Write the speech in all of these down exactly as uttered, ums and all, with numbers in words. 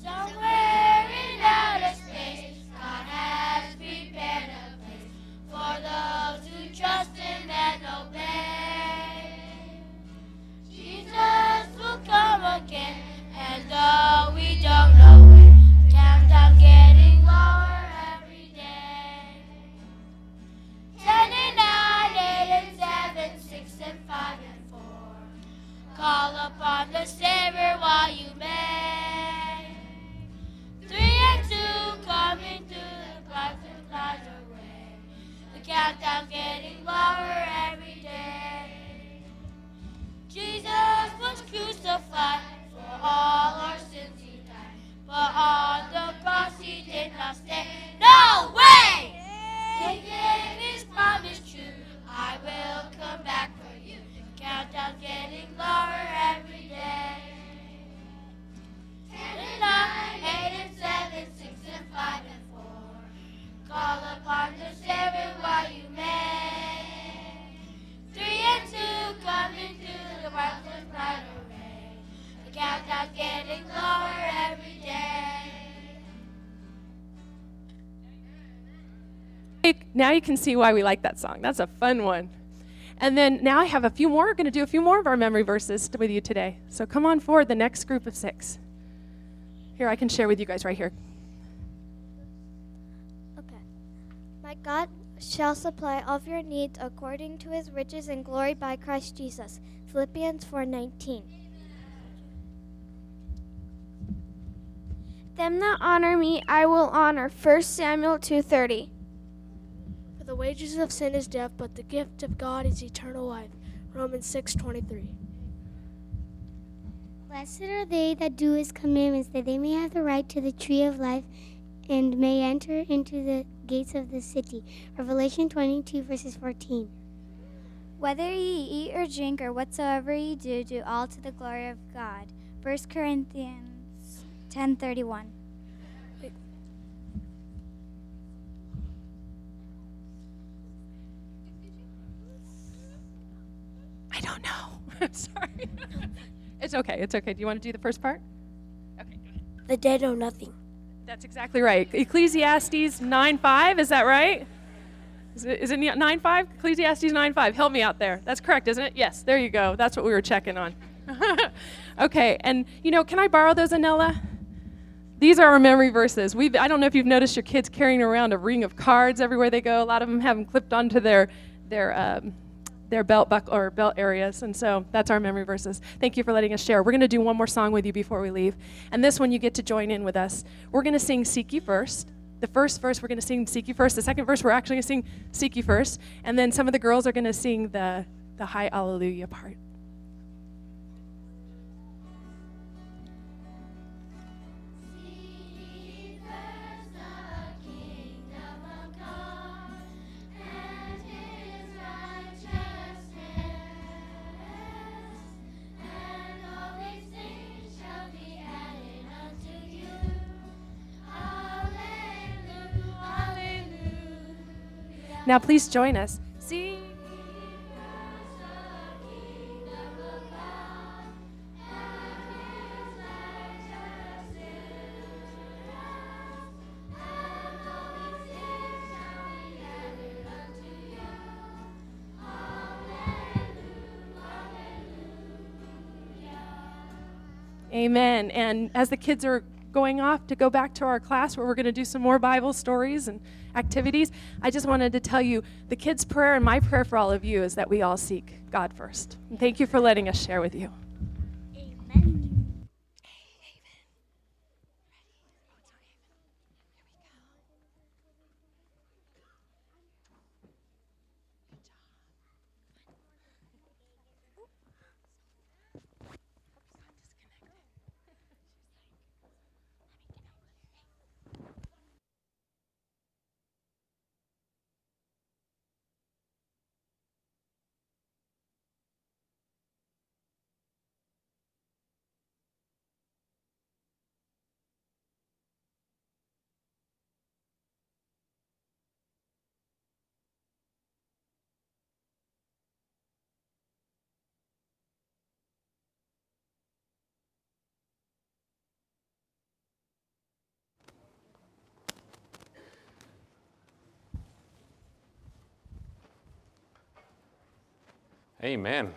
Somewhere in outer space, God has prepared a place for those who trust Him and obey. Jesus will come again, and though we don't know when, countdown getting lower every day. Ten and nine, eight and seven, six and five and four. Call upon the Savior while you may. Three and two, coming through the clouds and clouds away. The countdown getting lower every day. Jesus was crucified, for all our sins He died, but on the cross He did not stay. No way! He gave His promise true, I will come back for you. The countdown getting lower every day. Ten and nine, eight and seven, six and five and four. Call upon the Savior while you may. Three and two, coming through the bright and bright array. The countdown's getting lower every day. Now you can see why we like that song. That's a fun one. And then now I have a few more. We're going to do a few more of our memory verses with you today. So come on forward, the next group of six. Here, I can share with you guys right here. Okay. My God shall supply all of your needs according to His riches and glory by Christ Jesus. Philippians four nineteen. Them that honor me I will honor. First Samuel two thirty. For the wages of sin is death, but the gift of God is eternal life. Romans six twenty-three. Blessed are they that do His commandments, that they may have the right to the tree of life and may enter into the gates of the city. Revelation twenty-two, verses fourteen. Whether ye eat or drink or whatsoever ye do, do all to the glory of God. First Corinthians ten thirty-one. I don't know. I'm sorry. It's okay. It's okay. Do you want to do the first part? Okay, go ahead. The dead know nothing. That's exactly right. Ecclesiastes nine five, is that right? Is it, is it nine five? Ecclesiastes nine five. Help me out there. That's correct, isn't it? Yes, there you go. That's what we were checking on. Okay, and you know, can I borrow those, Anella? These are our memory verses. We've, I don't know if you've noticed your kids carrying around a ring of cards everywhere they go. A lot of them have them clipped onto their their um, their belt buckle or belt areas, and so that's our memory verses. Thank you for letting us share. We're going to do one more song with you before we leave, and this one you get to join in with us. We're going to sing "Seek Ye First." The first verse we're going to sing "Seek Ye First." The second verse we're actually going to sing "Seek Ye First," and then some of the girls are going to sing the the High Alleluia part. Now please join us. See. Amen. And as the kids are going off to go back to our class where we're going to do some more Bible stories and activities, I just wanted to tell you the kids' prayer and my prayer for all of you is that we all seek God first. And thank you for letting us share with you. Amen.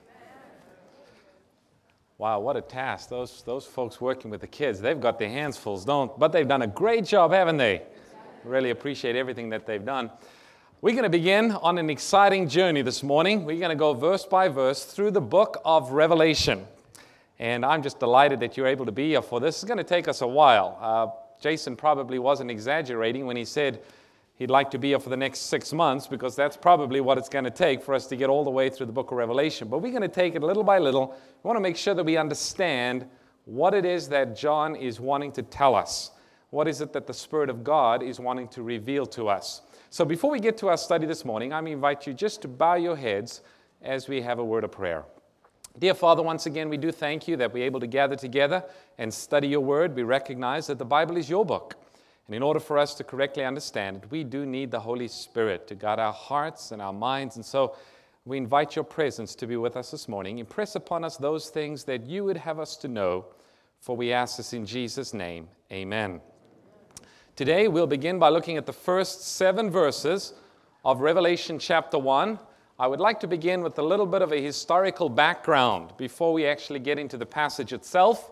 Wow, what a task. Those, those folks working with the kids, they've got their hands full, don't, but they've done a great job, haven't they? Really appreciate everything that they've done. We're going to begin on an exciting journey this morning. We're going to go verse by verse through the book of Revelation. And I'm just delighted that you're able to be here for this. It's going to take us a while. Uh, Jason probably wasn't exaggerating when he said he'd like to be here for the next six months because that's probably what it's going to take for us to get all the way through the book of Revelation. But we're going to take it little by little. We want to make sure that we understand what it is that John is wanting to tell us. What is it that the Spirit of God is wanting to reveal to us? So before we get to our study this morning, I invite you just to bow your heads as we have a word of prayer. Dear Father, once again, we do thank you that we're able to gather together and study your word. We recognize that the Bible is your book. And in order for us to correctly understand it, we do need the Holy Spirit to guide our hearts and our minds. And so we invite your presence to be with us this morning. Impress upon us those things that you would have us to know, for we ask this in Jesus' name. Amen. Today, we'll begin by looking at the first seven verses of Revelation chapter one. I would like to begin with a little bit of a historical background before we actually get into the passage itself.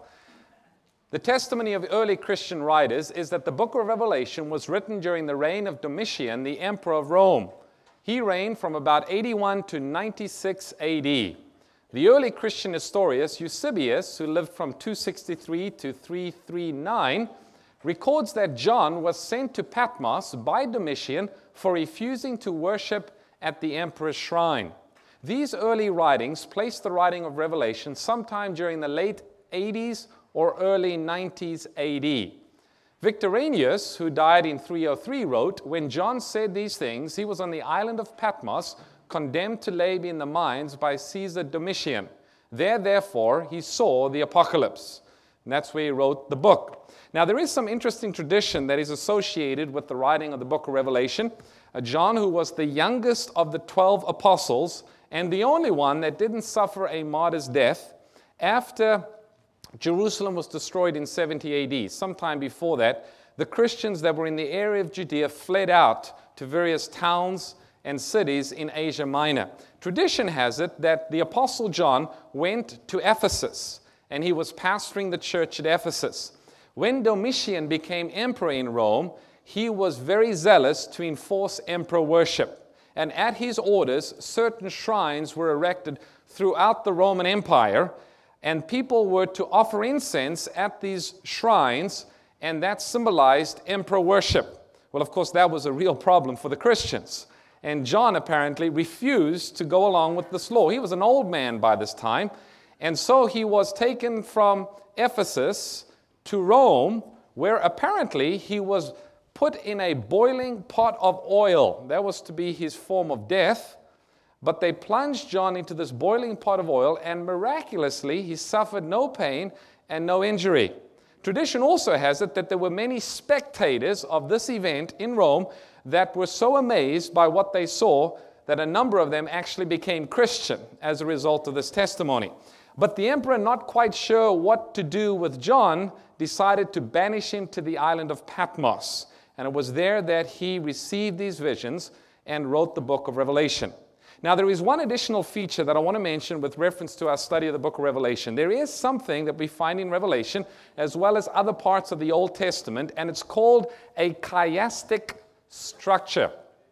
The testimony of early Christian writers is that the book of Revelation was written during the reign of Domitian, the emperor of Rome. He reigned from about eighty-one to ninety-six A D. The early Christian historian Eusebius, who lived from two sixty-three to three thirty-nine, records that John was sent to Patmos by Domitian for refusing to worship at the emperor's shrine. These early writings place the writing of Revelation sometime during the late eighties or early nineties A D. Victorinius, who died in three oh three, wrote, "When John said these things, he was on the island of Patmos, condemned to labor in the mines by Caesar Domitian. There, therefore, he saw the apocalypse." And that's where he wrote the book. Now, there is some interesting tradition that is associated with the writing of the book of Revelation. Uh, John, who was the youngest of the twelve apostles and the only one that didn't suffer a martyr's death, after Jerusalem was destroyed in seventy A D, sometime before that, the Christians that were in the area of Judea fled out to various towns and cities in Asia Minor. Tradition has it that the apostle John went to Ephesus, and he was pastoring the church at Ephesus. When Domitian became emperor in Rome, he was very zealous to enforce emperor worship. And at his orders, certain shrines were erected throughout the Roman Empire, and people were to offer incense at these shrines, and that symbolized emperor worship. Well, of course, that was a real problem for the Christians. And John apparently refused to go along with this law. He was an old man by this time, and so he was taken from Ephesus to Rome, where apparently he was put in a boiling pot of oil. That was to be his form of death. But they plunged John into this boiling pot of oil, and miraculously he suffered no pain and no injury. Tradition also has it that there were many spectators of this event in Rome that were so amazed by what they saw that a number of them actually became Christian as a result of this testimony. But the emperor, not quite sure what to do with John, decided to banish him to the island of Patmos. And it was there that he received these visions and wrote the book of Revelation. Now, there is one additional feature that I want to mention with reference to our study of the book of Revelation. There is something that we find in Revelation, as well as other parts of the Old Testament, and it's called a chiastic structure.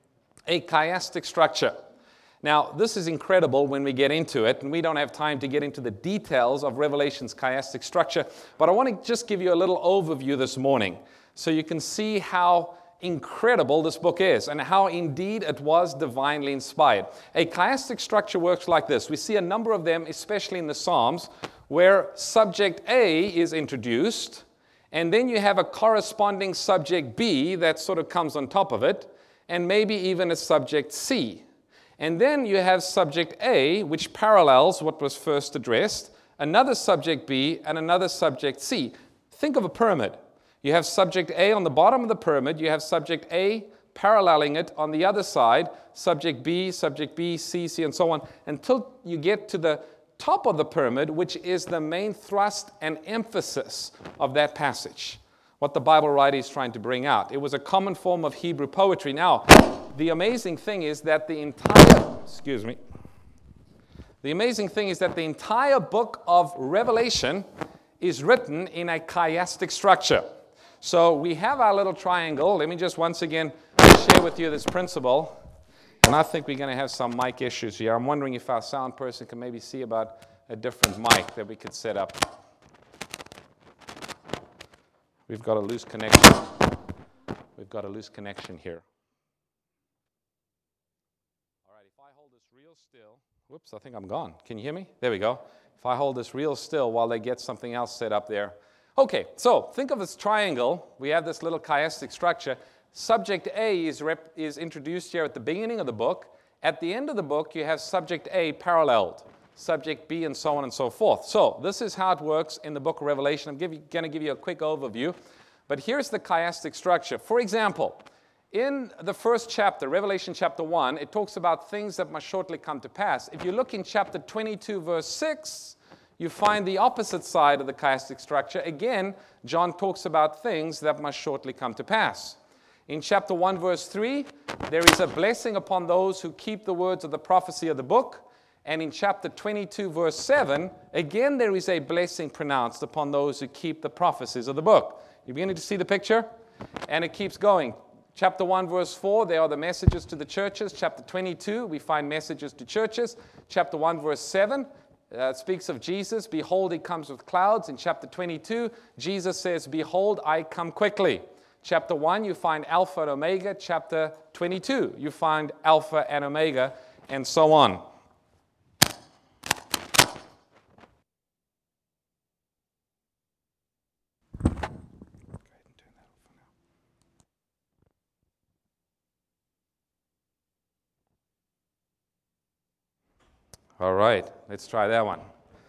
A chiastic structure. Now, this is incredible when we get into it, and we don't have time to get into the details of Revelation's chiastic structure, but I want to just give you a little overview this morning so you can see how incredible this book is and how indeed it was divinely inspired. A chiastic structure works like this. We see a number of them, especially in the Psalms, where subject A is introduced, and then you have a corresponding subject B that sort of comes on top of it, and maybe even a subject C. And then you have subject A, which parallels what was first addressed, another subject B, and another subject C. Think of a pyramid. You have subject A on the bottom of the pyramid. You have subject A paralleling it on the other side, subject B, subject B, C, C, and so on, until you get to the top of the pyramid, which is the main thrust and emphasis of that passage, what the Bible writer is trying to bring out. It was a common form of Hebrew poetry. Now, the amazing thing is that the entire, excuse me, The amazing thing is that the entire book of Revelation is written in a chiastic structure. So we have our little triangle. Let me just once again share with you this principle. And I think we're going to have some mic issues here. I'm wondering if our sound person can maybe see about a different mic that we could set up. We've got a loose connection. We've got a loose connection here. All right, if I hold this real still. Whoops, I think I'm gone. Can you hear me? There we go. If I hold this real still while they get something else set up there. Okay, so think of this triangle. We have this little chiastic structure. Subject A is, rep- is introduced here at the beginning of the book. At the end of the book, you have subject A paralleled, subject B, and so on and so forth. So this is how it works in the book of Revelation. I'm going to give you a quick overview. But here's the chiastic structure. For example, in the first chapter, Revelation chapter one, it talks about things that must shortly come to pass. If you look in chapter twenty-two, verse six, you find the opposite side of the chiastic structure. Again, John talks about things that must shortly come to pass. In chapter one, verse three, there is a blessing upon those who keep the words of the prophecy of the book. And in chapter twenty-two, verse seven, again there is a blessing pronounced upon those who keep the prophecies of the book. You're beginning to see the picture? And it keeps going. Chapter one, verse four, there are the messages to the churches. Chapter twenty-two, we find messages to churches. Chapter one, verse seven, uh, speaks of Jesus. Behold, he comes with clouds. In chapter twenty-two, Jesus says, behold, I come quickly. Chapter one, you find Alpha and Omega. Chapter twenty-two, you find Alpha and Omega, and so on. All right, let's try that one.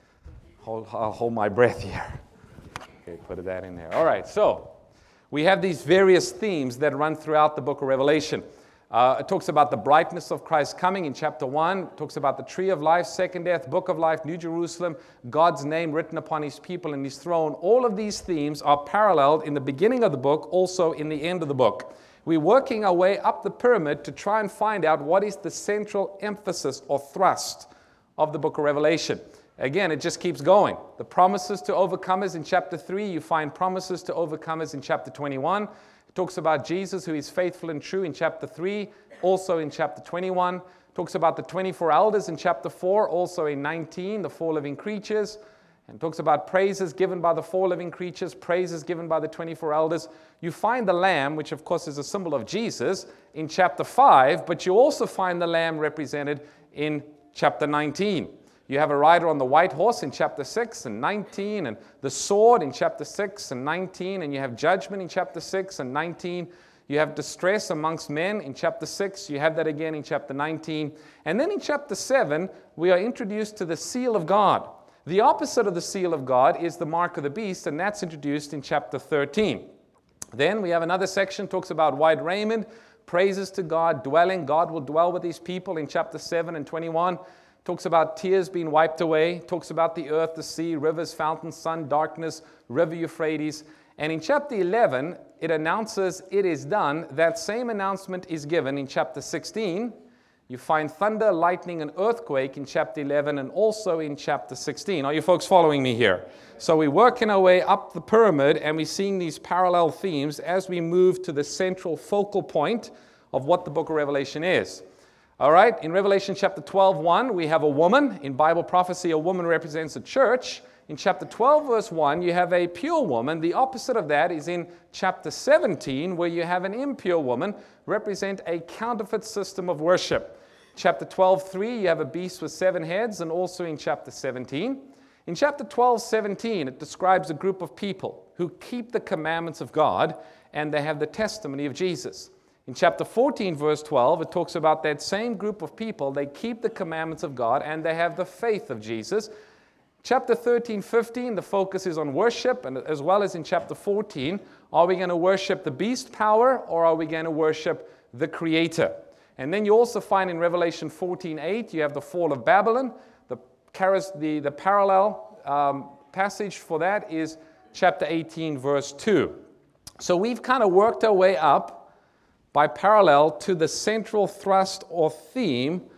Hold, I'll hold my breath here. Okay, put that in there. All right, so we have these various themes that run throughout the book of Revelation. Uh, it talks about the brightness of Christ coming in chapter one. It talks about the tree of life, second death, book of life, New Jerusalem, God's name written upon his people and his throne. All of these themes are paralleled in the beginning of the book, also in the end of the book. We're working our way up the pyramid to try and find out what is the central emphasis or thrust of the book of Revelation. Again, it just keeps going. The promises to overcomers in chapter three, you find promises to overcomers in chapter twenty-one. It talks about Jesus who is faithful and true in chapter three, also in chapter twenty-one. It talks about the twenty-four elders in chapter four, also in nineteen, the four living creatures. And talks about praises given by the four living creatures, praises given by the twenty-four elders. You find the Lamb, which of course is a symbol of Jesus, in chapter five, but you also find the Lamb represented in chapter nineteen. You have a rider on the white horse in chapter six and nineteen, and the sword in chapter six and nineteen, and you have judgment in chapter six and nineteen. You have distress amongst men in chapter six. You have that again in chapter nineteen. And then in chapter seven, we are introduced to the seal of God. The opposite of the seal of God is the mark of the beast, and that's introduced in chapter thirteen. Then we have another section, talks about white raiment, praises to God, dwelling. God will dwell with his people in chapter seven and twenty-one. Talks about tears being wiped away. Talks about the earth, the sea, rivers, fountains, sun, darkness, river Euphrates. And in chapter eleven, it announces it is done. That same announcement is given in chapter sixteen. You find thunder, lightning, and earthquake in chapter eleven and also in chapter sixteen. Are you folks following me here? So we're working our way up the pyramid and we're seeing these parallel themes as we move to the central focal point of what the book of Revelation is. All right, in Revelation chapter twelve, one, we have a woman. In Bible prophecy, a woman represents a church. In chapter twelve, verse one, you have a pure woman. The opposite of that is in chapter seventeen, where you have an impure woman represent a counterfeit system of worship. Chapter twelve, three, you have a beast with seven heads, and also in chapter seventeen. In chapter twelve, seventeen, it describes a group of people who keep the commandments of God, and they have the testimony of Jesus. In chapter fourteen, verse twelve, it talks about that same group of people. They keep the commandments of God, and they have the faith of Jesus. Chapter thirteen, fifteen, the focus is on worship, and as well as in chapter fourteen, are we going to worship the beast power, or are we going to worship the Creator? And then you also find in Revelation fourteen, eight, you have the fall of Babylon. The, the, the parallel um, passage for that is chapter eighteen, verse two. So we've kind of worked our way up by parallel to the central thrust or theme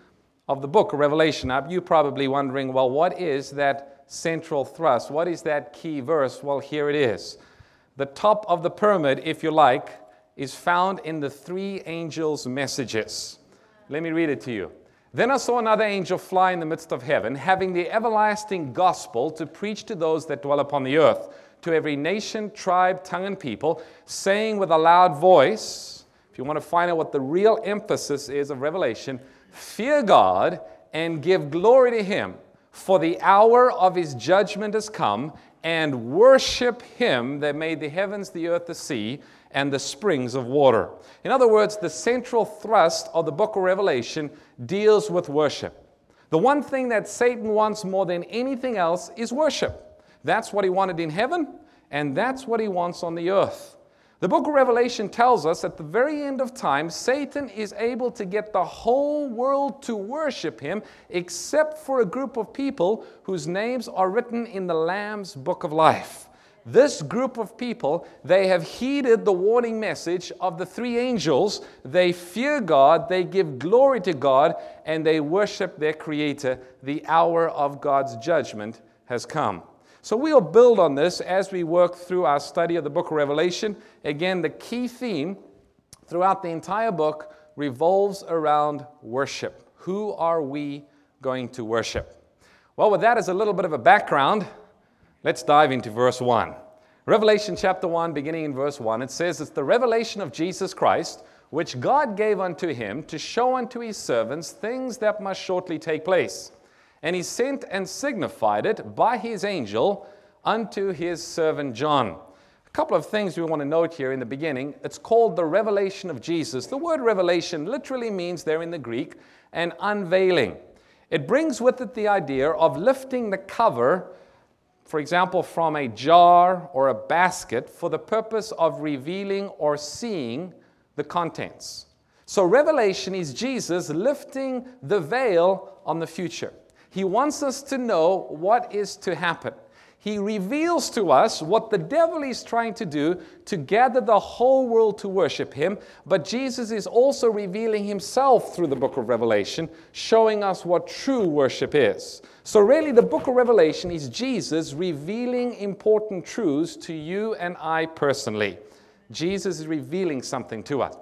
of the book of Revelation. Now, you're probably wondering, well, what is that central thrust? What is that key verse? Well, here it is. The top of the pyramid, if you like, is found in the three angels' messages. Let me read it to you. Then I saw another angel fly in the midst of heaven, having the everlasting gospel to preach to those that dwell upon the earth, to every nation, tribe, tongue, and people, saying with a loud voice, if you want to find out what the real emphasis is of Revelation, fear God and give glory to Him, for the hour of His judgment has come, and worship Him that made the heavens, the earth, the sea, and the springs of water. In other words, the central thrust of the book of Revelation deals with worship. The one thing that Satan wants more than anything else is worship. That's what he wanted in heaven, and that's what he wants on the earth. The book of Revelation tells us at the very end of time, Satan is able to get the whole world to worship him, except for a group of people whose names are written in the Lamb's book of life. This group of people, they have heeded the warning message of the three angels. They fear God, they give glory to God, and they worship their Creator. The hour of God's judgment has come. So we'll build on this as we work through our study of the book of Revelation. Again, the key theme throughout the entire book revolves around worship. Who are we going to worship? Well, with that as a little bit of a background, let's dive into verse one. Revelation chapter one, beginning in verse one, it says, it's the revelation of Jesus Christ, which God gave unto him to show unto his servants things that must shortly take place. And he sent and signified it by his angel unto his servant John. A couple of things we want to note here in the beginning. It's called the revelation of Jesus. The word revelation literally means there in the Greek an unveiling. It brings with it the idea of lifting the cover, for example, from a jar or a basket for the purpose of revealing or seeing the contents. So revelation is Jesus lifting the veil on the future. He wants us to know what is to happen. He reveals to us what the devil is trying to do to gather the whole world to worship him, but Jesus is also revealing himself through the book of Revelation, showing us what true worship is. So really the book of Revelation is Jesus revealing important truths to you and I personally. Jesus is revealing something to us.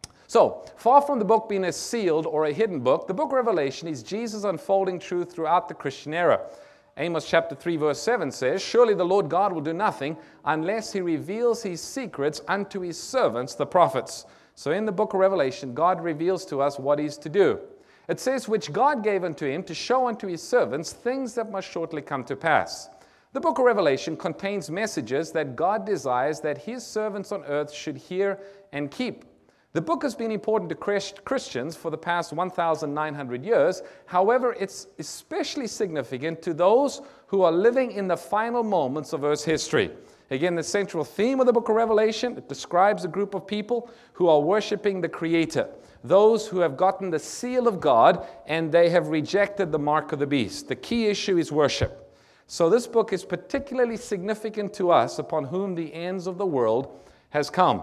So, far from the book being a sealed or a hidden book, the book of Revelation is Jesus unfolding truth throughout the Christian era. Amos chapter three verse seven says, surely the Lord God will do nothing unless he reveals his secrets unto his servants, the prophets. So in the book of Revelation, God reveals to us what he's to do. It says, which God gave unto him to show unto his servants things that must shortly come to pass. The book of Revelation contains messages that God desires that his servants on earth should hear and keep. The book has been important to Christians for the past one thousand nine hundred years. However, it's especially significant to those who are living in the final moments of Earth's history. Again, the central theme of the book of Revelation, it describes a group of people who are worshiping the Creator, those who have gotten the seal of God and they have rejected the mark of the beast. The key issue is worship. So this book is particularly significant to us upon whom the ends of the world has come.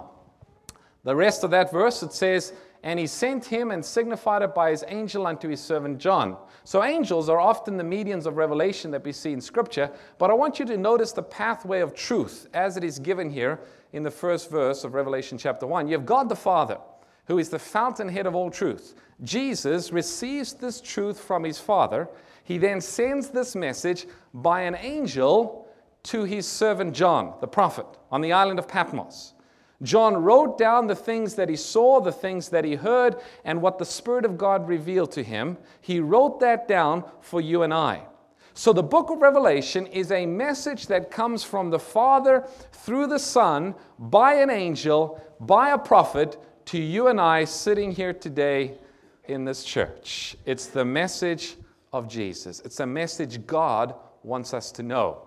The rest of that verse, it says, and he sent him and signified it by his angel unto his servant John. So angels are often the mediums of revelation that we see in Scripture, but I want you to notice the pathway of truth as it is given here in the first verse of Revelation chapter one. You have God the Father, who is the fountainhead of all truth. Jesus receives this truth from his Father. He then sends this message by an angel to his servant John, the prophet, on the island of Patmos. John wrote down the things that he saw, the things that he heard, and what the Spirit of God revealed to him. He wrote that down for you and I. So the book of Revelation is a message that comes from the Father through the Son, by an angel, by a prophet, to you and I sitting here today in this church. It's the message of Jesus. It's a message God wants us to know.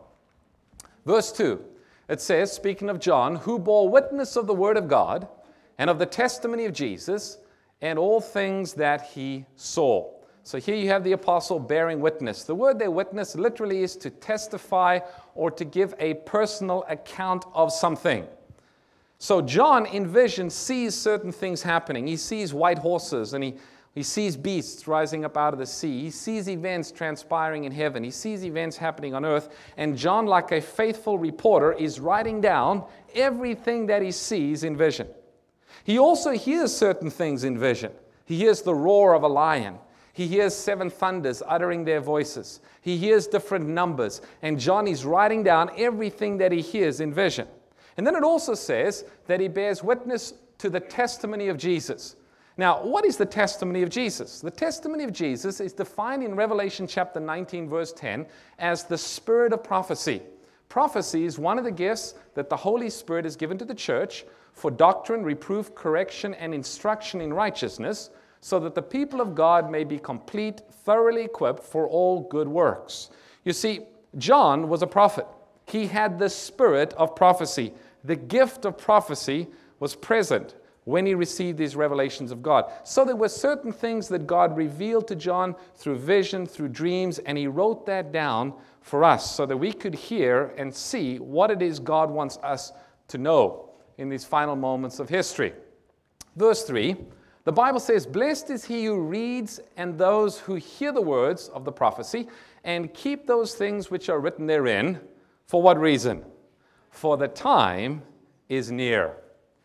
Verse two. It says, speaking of John, who bore witness of the word of God and of the testimony of Jesus and all things that he saw. So here you have the apostle bearing witness. The word there, witness, literally is to testify or to give a personal account of something. So John in vision sees certain things happening. He sees white horses and he He sees beasts rising up out of the sea. He sees events transpiring in heaven. He sees events happening on earth. And John, like a faithful reporter, is writing down everything that he sees in vision. He also hears certain things in vision. He hears the roar of a lion. He hears seven thunders uttering their voices. He hears different numbers. And John is writing down everything that he hears in vision. And then it also says that he bears witness to the testimony of Jesus. Now, what is the testimony of Jesus? The testimony of Jesus is defined in Revelation chapter nineteen, verse ten, as the spirit of prophecy. Prophecy is one of the gifts that the Holy Spirit has given to the church for doctrine, reproof, correction, and instruction in righteousness, so that the people of God may be complete, thoroughly equipped for all good works. You see, John was a prophet. He had the spirit of prophecy. The gift of prophecy was present when he received these revelations of God. So there were certain things that God revealed to John through vision, through dreams, and he wrote that down for us so that we could hear and see what it is God wants us to know in these final moments of history. Verse three, the Bible says, "Blessed is he who reads and those who hear the words of the prophecy and keep those things which are written therein." For what reason? For the time is near.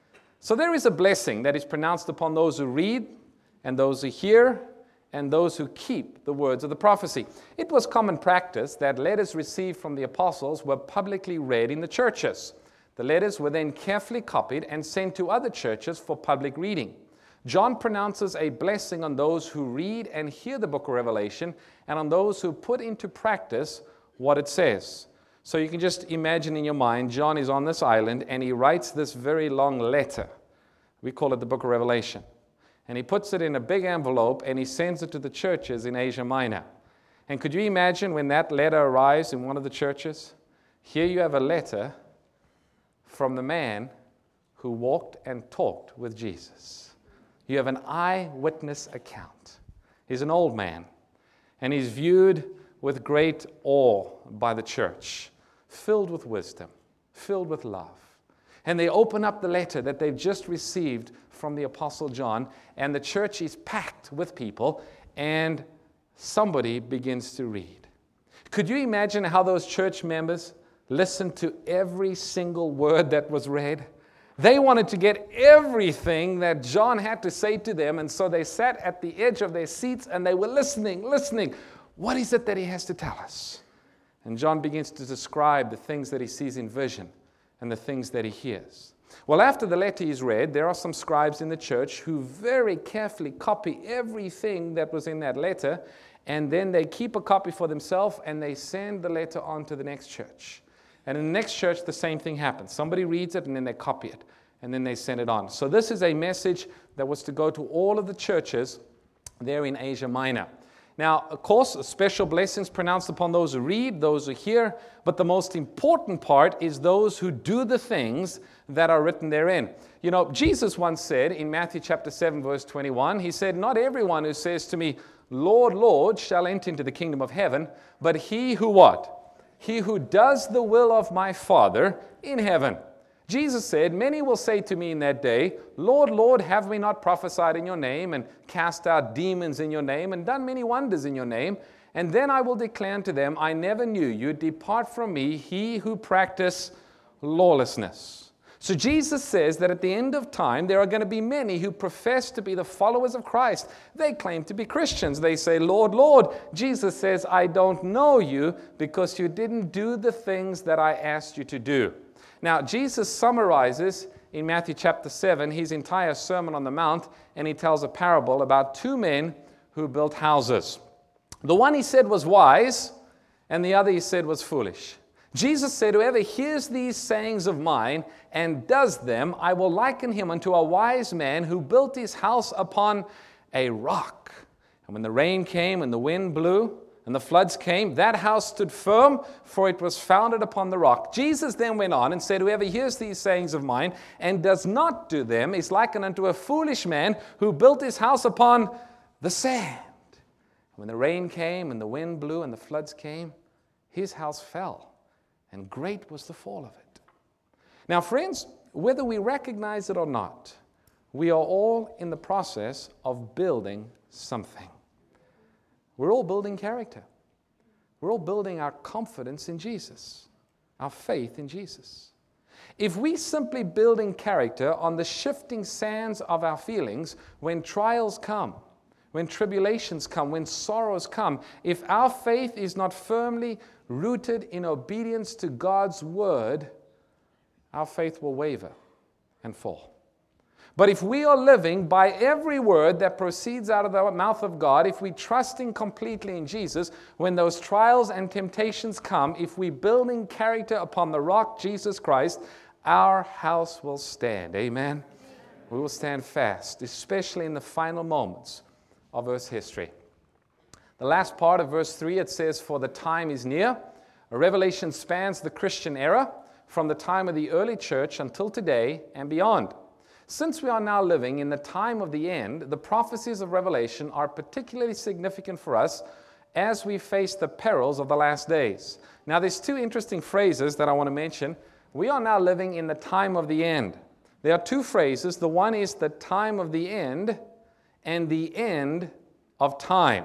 So there is a blessing that is pronounced upon those who read and those who hear and those who keep the words of the prophecy. It was common practice that letters received from the apostles were publicly read in the churches. The letters were then carefully copied and sent to other churches for public reading. John pronounces a blessing on those who read and hear the book of Revelation and on those who put into practice what it says. So you can just imagine in your mind, John is on this island and he writes this very long letter. We call it the book of Revelation. And he puts it in a big envelope and he sends it to the churches in Asia Minor. And could you imagine when that letter arrives in one of the churches? Here you have a letter from the man who walked and talked with Jesus. You have an eyewitness account. He's an old man and he's viewed with great awe by the church, filled with wisdom, filled with love. And they open up the letter that they've just received from the Apostle John, and the church is packed with people, and somebody begins to read. Could you imagine how those church members listened to every single word that was read? They wanted to get everything that John had to say to them, and so they sat at the edge of their seats, and they were listening, listening. What is it that he has to tell us? And John begins to describe the things that he sees in vision and the things that he hears. Well, after the letter is read, there are some scribes in the church who very carefully copy everything that was in that letter, and then they keep a copy for themselves and they send the letter on to the next church. And in the next church, the same thing happens. Somebody reads it and then they copy it and then they send it on. So this is a message that was to go to all of the churches there in Asia Minor. Now, of course, special blessings pronounced upon those who read, those who hear, but the most important part is those who do the things that are written therein. You know, Jesus once said in Matthew chapter seven, verse twenty-one, he said, "Not everyone who says to me, 'Lord, Lord,' shall enter into the kingdom of heaven, but he who what? He who does the will of my Father in heaven." Jesus said, "Many will say to me in that day, 'Lord, Lord, have we not prophesied in your name and cast out demons in your name and done many wonders in your name?' And then I will declare unto them, 'I never knew you. Depart from me, he who practice lawlessness.'" So Jesus says that at the end of time, there are going to be many who profess to be the followers of Christ. They claim to be Christians. They say, "Lord, Lord." Jesus says, "I don't know you because you didn't do the things that I asked you to do." Now, Jesus summarizes in Matthew chapter seven his entire Sermon on the Mount, and he tells a parable about two men who built houses. The one he said was wise, and the other he said was foolish. Jesus said, "Whoever hears these sayings of mine and does them, I will liken him unto a wise man who built his house upon a rock. And when the rain came and the wind blew, and the floods came, that house stood firm, for it was founded upon the rock." Jesus then went on and said, "Whoever hears these sayings of mine and does not do them is likened unto a foolish man who built his house upon the sand. When the rain came and the wind blew and the floods came, his house fell, and great was the fall of it." Now, friends, whether we recognize it or not, we are all in the process of building something. We're all building character. We're all building our confidence in Jesus, our faith in Jesus. If we simply building character on the shifting sands of our feelings, when trials come, when tribulations come, when sorrows come, if our faith is not firmly rooted in obedience to God's word, our faith will waver and fall. But if we are living by every word that proceeds out of the mouth of God, if we trusting completely in Jesus, when those trials and temptations come, if we building character upon the rock, Jesus Christ, our house will stand. Amen? We will stand fast, especially in the final moments of Earth's history. The last part of verse three, it says, "For the time is near." A revelation spans the Christian era from the time of the early church until today and beyond. Since we are now living in the time of the end, the prophecies of Revelation are particularly significant for us as we face the perils of the last days. Now, there's two interesting phrases that I want to mention. We are now living in the time of the end. There are two phrases. The one is the time of the end and the end of time.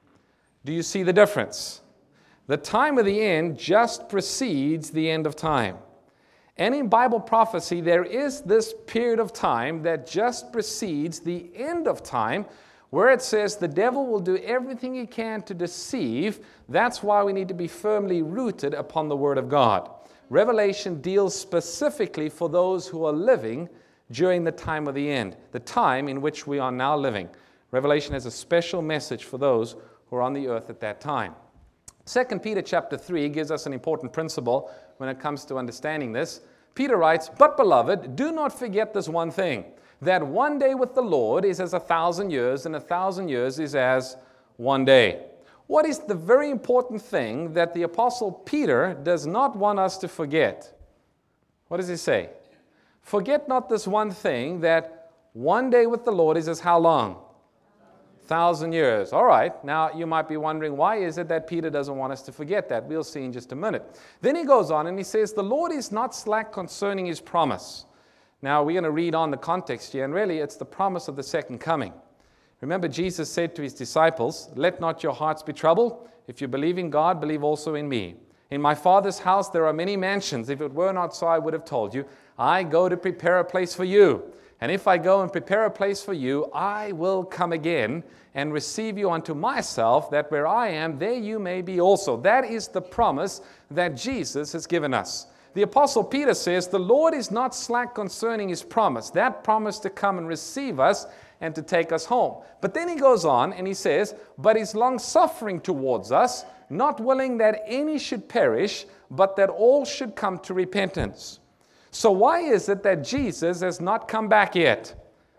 Do you see the difference? The time of the end just precedes the end of time. And in Bible prophecy, there is this period of time that just precedes the end of time, where it says the devil will do everything he can to deceive. That's why we need to be firmly rooted upon the Word of God. Revelation deals specifically for those who are living during the time of the end, the time in which we are now living. Revelation has a special message for those who are on the earth at that time. Second Peter chapter three gives us an important principle when it comes to understanding this. Peter writes, "But beloved, do not forget this one thing, that one day with the Lord is as a thousand years, and a thousand years is as one day." What is the very important thing that the Apostle Peter does not want us to forget? What does he say? Forget not this one thing, that one day with the Lord is as how long? Thousand years. All right. Now you might be wondering, why is it that Peter doesn't want us to forget that? We'll see in just a minute. Then he goes on and he says, "The Lord is not slack concerning his promise." Now we're going to read on the context here, and really it's the promise of the second coming. Remember, Jesus said to his disciples, "Let not your hearts be troubled. If you believe in God, believe also in me. In my Father's house there are many mansions. If it were not so, I would have told you. I go to prepare a place for you. And if I go and prepare a place for you, I will come again and receive you unto myself, that where I am, there you may be also." That is the promise that Jesus has given us. The Apostle Peter says, the Lord is not slack concerning his promise, that promise to come and receive us and to take us home. But then he goes on and he says, "But he's long-suffering towards us, not willing that any should perish, but that all should come to repentance." So why is it that Jesus has not come back yet?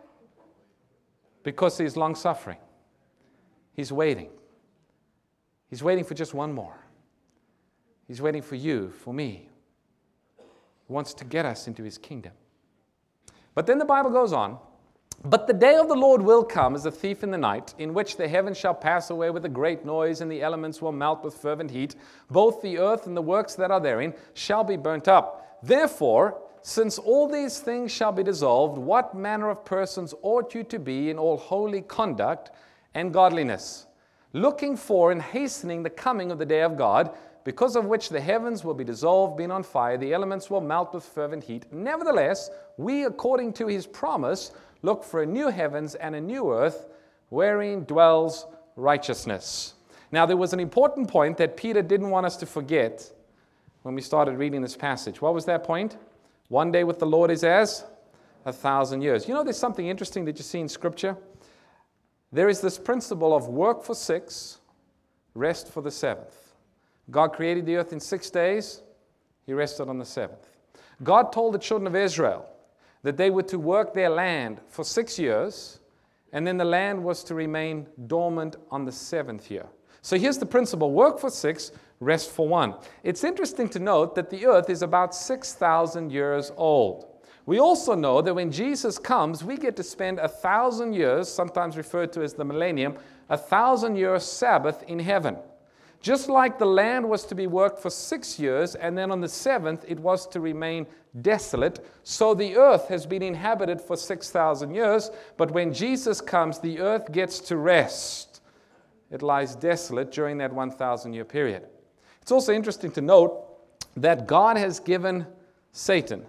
Because he's long-suffering. He's waiting. He's waiting for just one more. He's waiting for you, for me. He wants to get us into his kingdom. But then the Bible goes on, "But the day of the Lord will come as a thief in the night, in which the heavens shall pass away with a great noise, and the elements will melt with fervent heat. Both the earth and the works that are therein shall be burnt up. Therefore, since all these things shall be dissolved, what manner of persons ought you to be in all holy conduct and godliness, looking for and hastening the coming of the day of God, because of which the heavens will be dissolved, being on fire, the elements will melt with fervent heat. Nevertheless, we, according to his promise, look for a new heavens and a new earth, wherein dwells righteousness." Now, there was an important point that Peter didn't want us to forget when we started reading this passage. What was that point? One day with the Lord is as a thousand years. You know, there's something interesting that you see in Scripture. There is this principle of work for six, rest for the seventh. God created the earth in six days. He rested on the seventh. God told the children of Israel that they were to work their land for six years, and then the land was to remain dormant on the seventh year. So here's the principle: work for six, rest for one. It's interesting to note that the earth is about six thousand years old. We also know that when Jesus comes, we get to spend a thousand years, sometimes referred to as the millennium, a thousand year Sabbath in heaven. Just like the land was to be worked for six years, and then on the seventh it was to remain desolate, so the earth has been inhabited for six thousand years, but when Jesus comes, the earth gets to rest. It lies desolate during that one thousand year period. It's also interesting to note that God has given Satan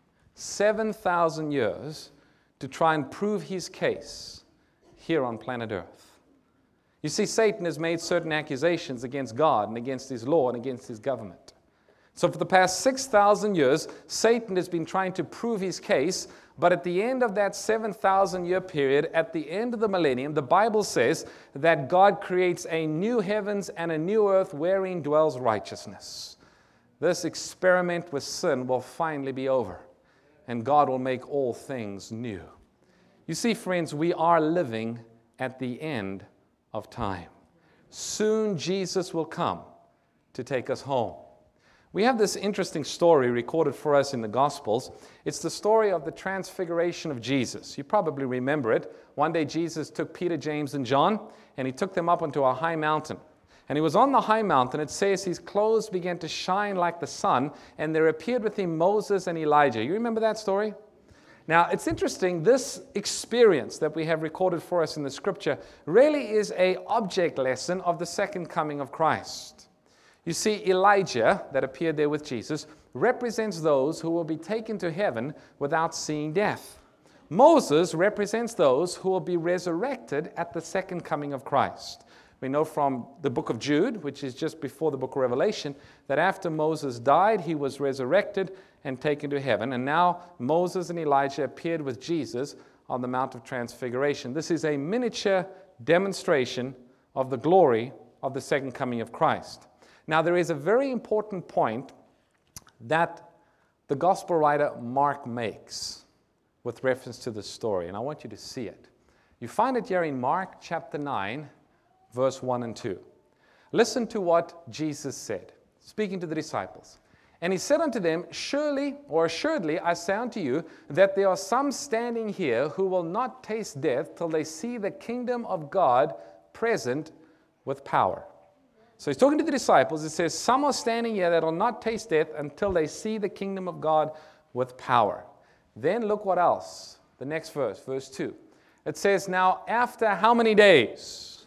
seven thousand years to try and prove his case here on planet Earth. You see, Satan has made certain accusations against God and against his law and against his government. So for the past six thousand years, Satan has been trying to prove his case, but at the end of that seven thousand year period, at the end of the millennium, the Bible says that God creates a new heavens and a new earth wherein dwells righteousness. This experiment with sin will finally be over, and God will make all things new. You see, friends, we are living at the end of time. Soon Jesus will come to take us home. We have this interesting story recorded for us in the Gospels. It's the story of the transfiguration of Jesus. You probably remember it. One day Jesus took Peter, James, and John, and he took them up onto a high mountain. And he was on the high mountain. It says his clothes began to shine like the sun, and there appeared with him Moses and Elijah. You remember that story? Now, it's interesting, this experience that we have recorded for us in the Scripture really is an object lesson of the second coming of Christ. You see, Elijah, that appeared there with Jesus, represents those who will be taken to heaven without seeing death. Moses represents those who will be resurrected at the second coming of Christ. We know from the book of Jude, which is just before the book of Revelation, that after Moses died, he was resurrected and taken to heaven. And now Moses and Elijah appeared with Jesus on the Mount of Transfiguration. This is a miniature demonstration of the glory of the second coming of Christ. Now, there is a very important point that the gospel writer Mark makes with reference to this story, and I want you to see it. You find it here in Mark chapter nine, verse one and two. Listen to what Jesus said, speaking to the disciples. And he said unto them, Surely, or assuredly, I say unto you, that there are some standing here who will not taste death till they see the kingdom of God present with power. So he's talking to the disciples. It says, some are standing here that will not taste death until they see the kingdom of God with power. Then look what else. The next verse, verse two. It says, now after how many days?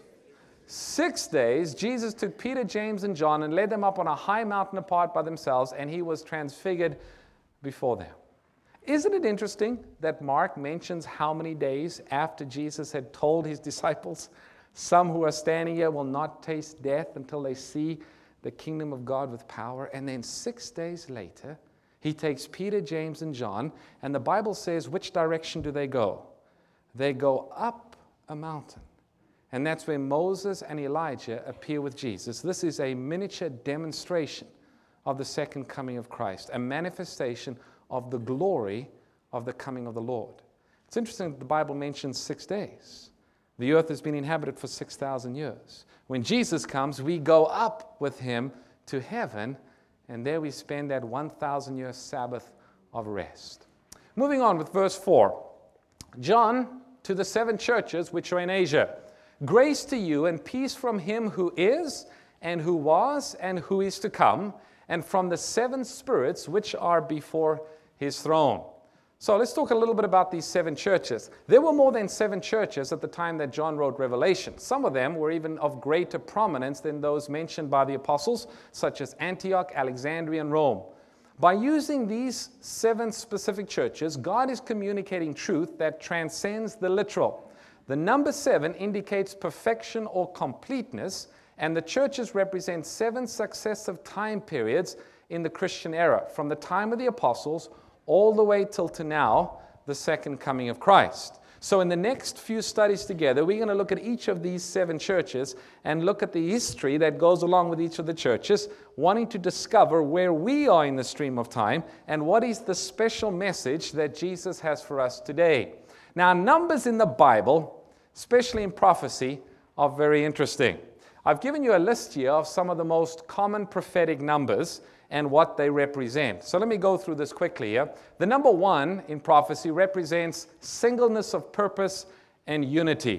Six days, Jesus took Peter, James, and John and led them up on a high mountain apart by themselves, and he was transfigured before them. Isn't it interesting that Mark mentions how many days after Jesus had told his disciples, some who are standing here will not taste death until they see the kingdom of God with power. And then six days later, he takes Peter, James, and John, and the Bible says, which direction do they go? They go up a mountain. And that's where Moses and Elijah appear with Jesus. This is a miniature demonstration of the second coming of Christ, a manifestation of the glory of the coming of the Lord. It's interesting that the Bible mentions six days. The earth has been inhabited for six thousand years. When Jesus comes, we go up with him to heaven, and there we spend that one thousand year Sabbath of rest. Moving on with verse four. John, to the seven churches which are in Asia, grace to you and peace from him who is, and who was, and who is to come, and from the seven spirits which are before his throne. So let's talk a little bit about these seven churches. There were more than seven churches at the time that John wrote Revelation. Some of them were even of greater prominence than those mentioned by the apostles, such as Antioch, Alexandria, and Rome. By using these seven specific churches, God is communicating truth that transcends the literal. The number seven indicates perfection or completeness, and the churches represent seven successive time periods in the Christian era, from the time of the apostles all the way till to now, the second coming of Christ. So in the next few studies together, we're going to look at each of these seven churches and look at the history that goes along with each of the churches, wanting to discover where we are in the stream of time and what is the special message that Jesus has for us today. Now, numbers in the Bible, especially in prophecy, are very interesting. I've given you a list here of some of the most common prophetic numbers and what they represent. So let me go through this quickly here. The number one in prophecy represents singleness of purpose and unity.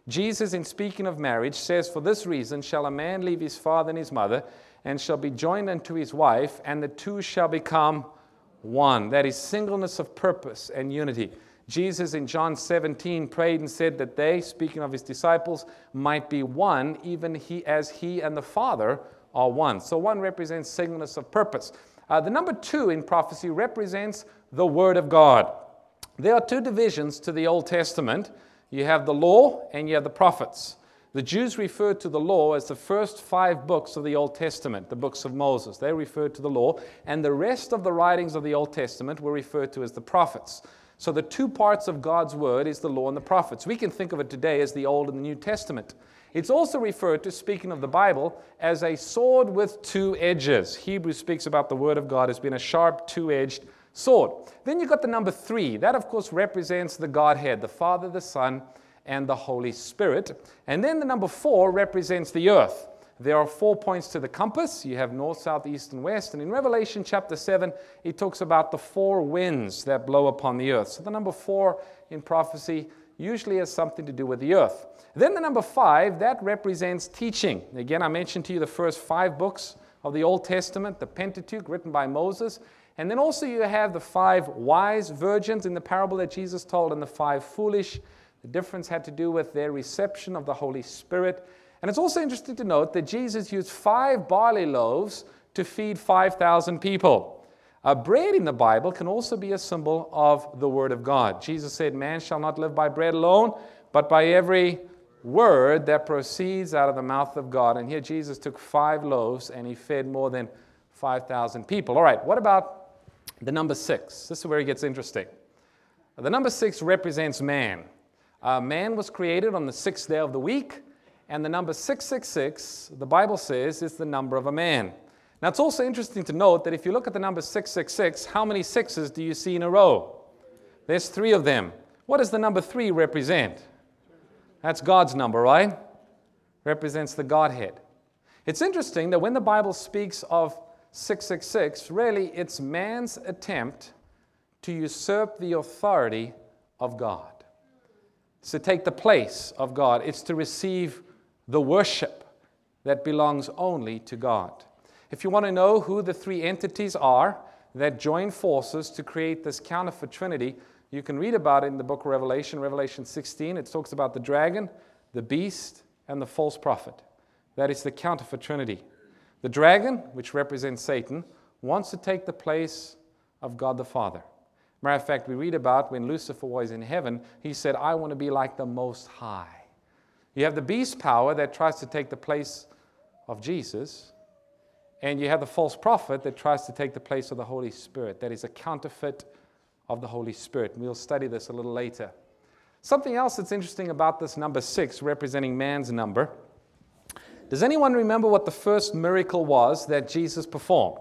Jesus, in speaking of marriage, says, "For this reason shall a man leave his father and his mother, and shall be joined unto his wife, and the two shall become one." That is singleness of purpose and unity. Jesus in John seventeen prayed and said that they, speaking of his disciples, might be one, even he as he and the Father are one. So one represents singleness of purpose. Uh, the number two in prophecy represents the Word of God. There are two divisions to the Old Testament. You have the law and you have the prophets. The Jews referred to the law as the first five books of the Old Testament, the books of Moses. They referred to the law, and the rest of the writings of the Old Testament were referred to as the prophets. So the two parts of God's Word is the law and the prophets. We can think of it today as the Old and the New Testament. It's also referred to, speaking of the Bible, as a sword with two edges. Hebrews speaks about the Word of God as being a sharp, two-edged sword. Then you've got the number three. That, of course, represents the Godhead, the Father, the Son, and the Holy Spirit. And then the number four represents the earth. There are four points to the compass. You have north, south, east, and west. And in Revelation chapter seven, it talks about the four winds that blow upon the earth. So the number four in prophecy usually has something to do with the earth. Then the number five, that represents teaching. Again, I mentioned to you the first five books of the Old Testament, the Pentateuch, written by Moses. And then also you have the five wise virgins in the parable that Jesus told, and the five foolish. The difference had to do with their reception of the Holy Spirit. And it's also interesting to note that Jesus used five barley loaves to feed five thousand people. Uh, bread in the Bible can also be a symbol of the Word of God. Jesus said, "Man shall not live by bread alone, but by every word that proceeds out of the mouth of God." And here Jesus took five loaves and he fed more than five thousand people. All right, what about the number six? This is where it gets interesting. The number six represents man. Uh, man was created on the sixth day of the week. And the number six six six, the Bible says, is the number of a man. Now, it's also interesting to note that if you look at the number six six six, how many sixes do you see in a row? There's three of them. What does the number three represent? That's God's number, right? Represents the Godhead. It's interesting that when the Bible speaks of six six six, really it's man's attempt to usurp the authority of God. It's to take the place of God. It's to receive the worship that belongs only to God. If you want to know who the three entities are that join forces to create this counterfeit trinity, you can read about it in the book of Revelation, Revelation sixteen. It talks about the dragon, the beast, and the false prophet. That is the counterfeit trinity. The dragon, which represents Satan, wants to take the place of God the Father. Matter of fact, we read about when Lucifer was in heaven, he said, "I want to be like the Most High." You have the beast power that tries to take the place of Jesus, and you have the false prophet that tries to take the place of the Holy Spirit. That is a counterfeit of the Holy Spirit. We'll study this a little later. Something else that's interesting about this number six, representing man's number. Does anyone remember what the first miracle was that Jesus performed?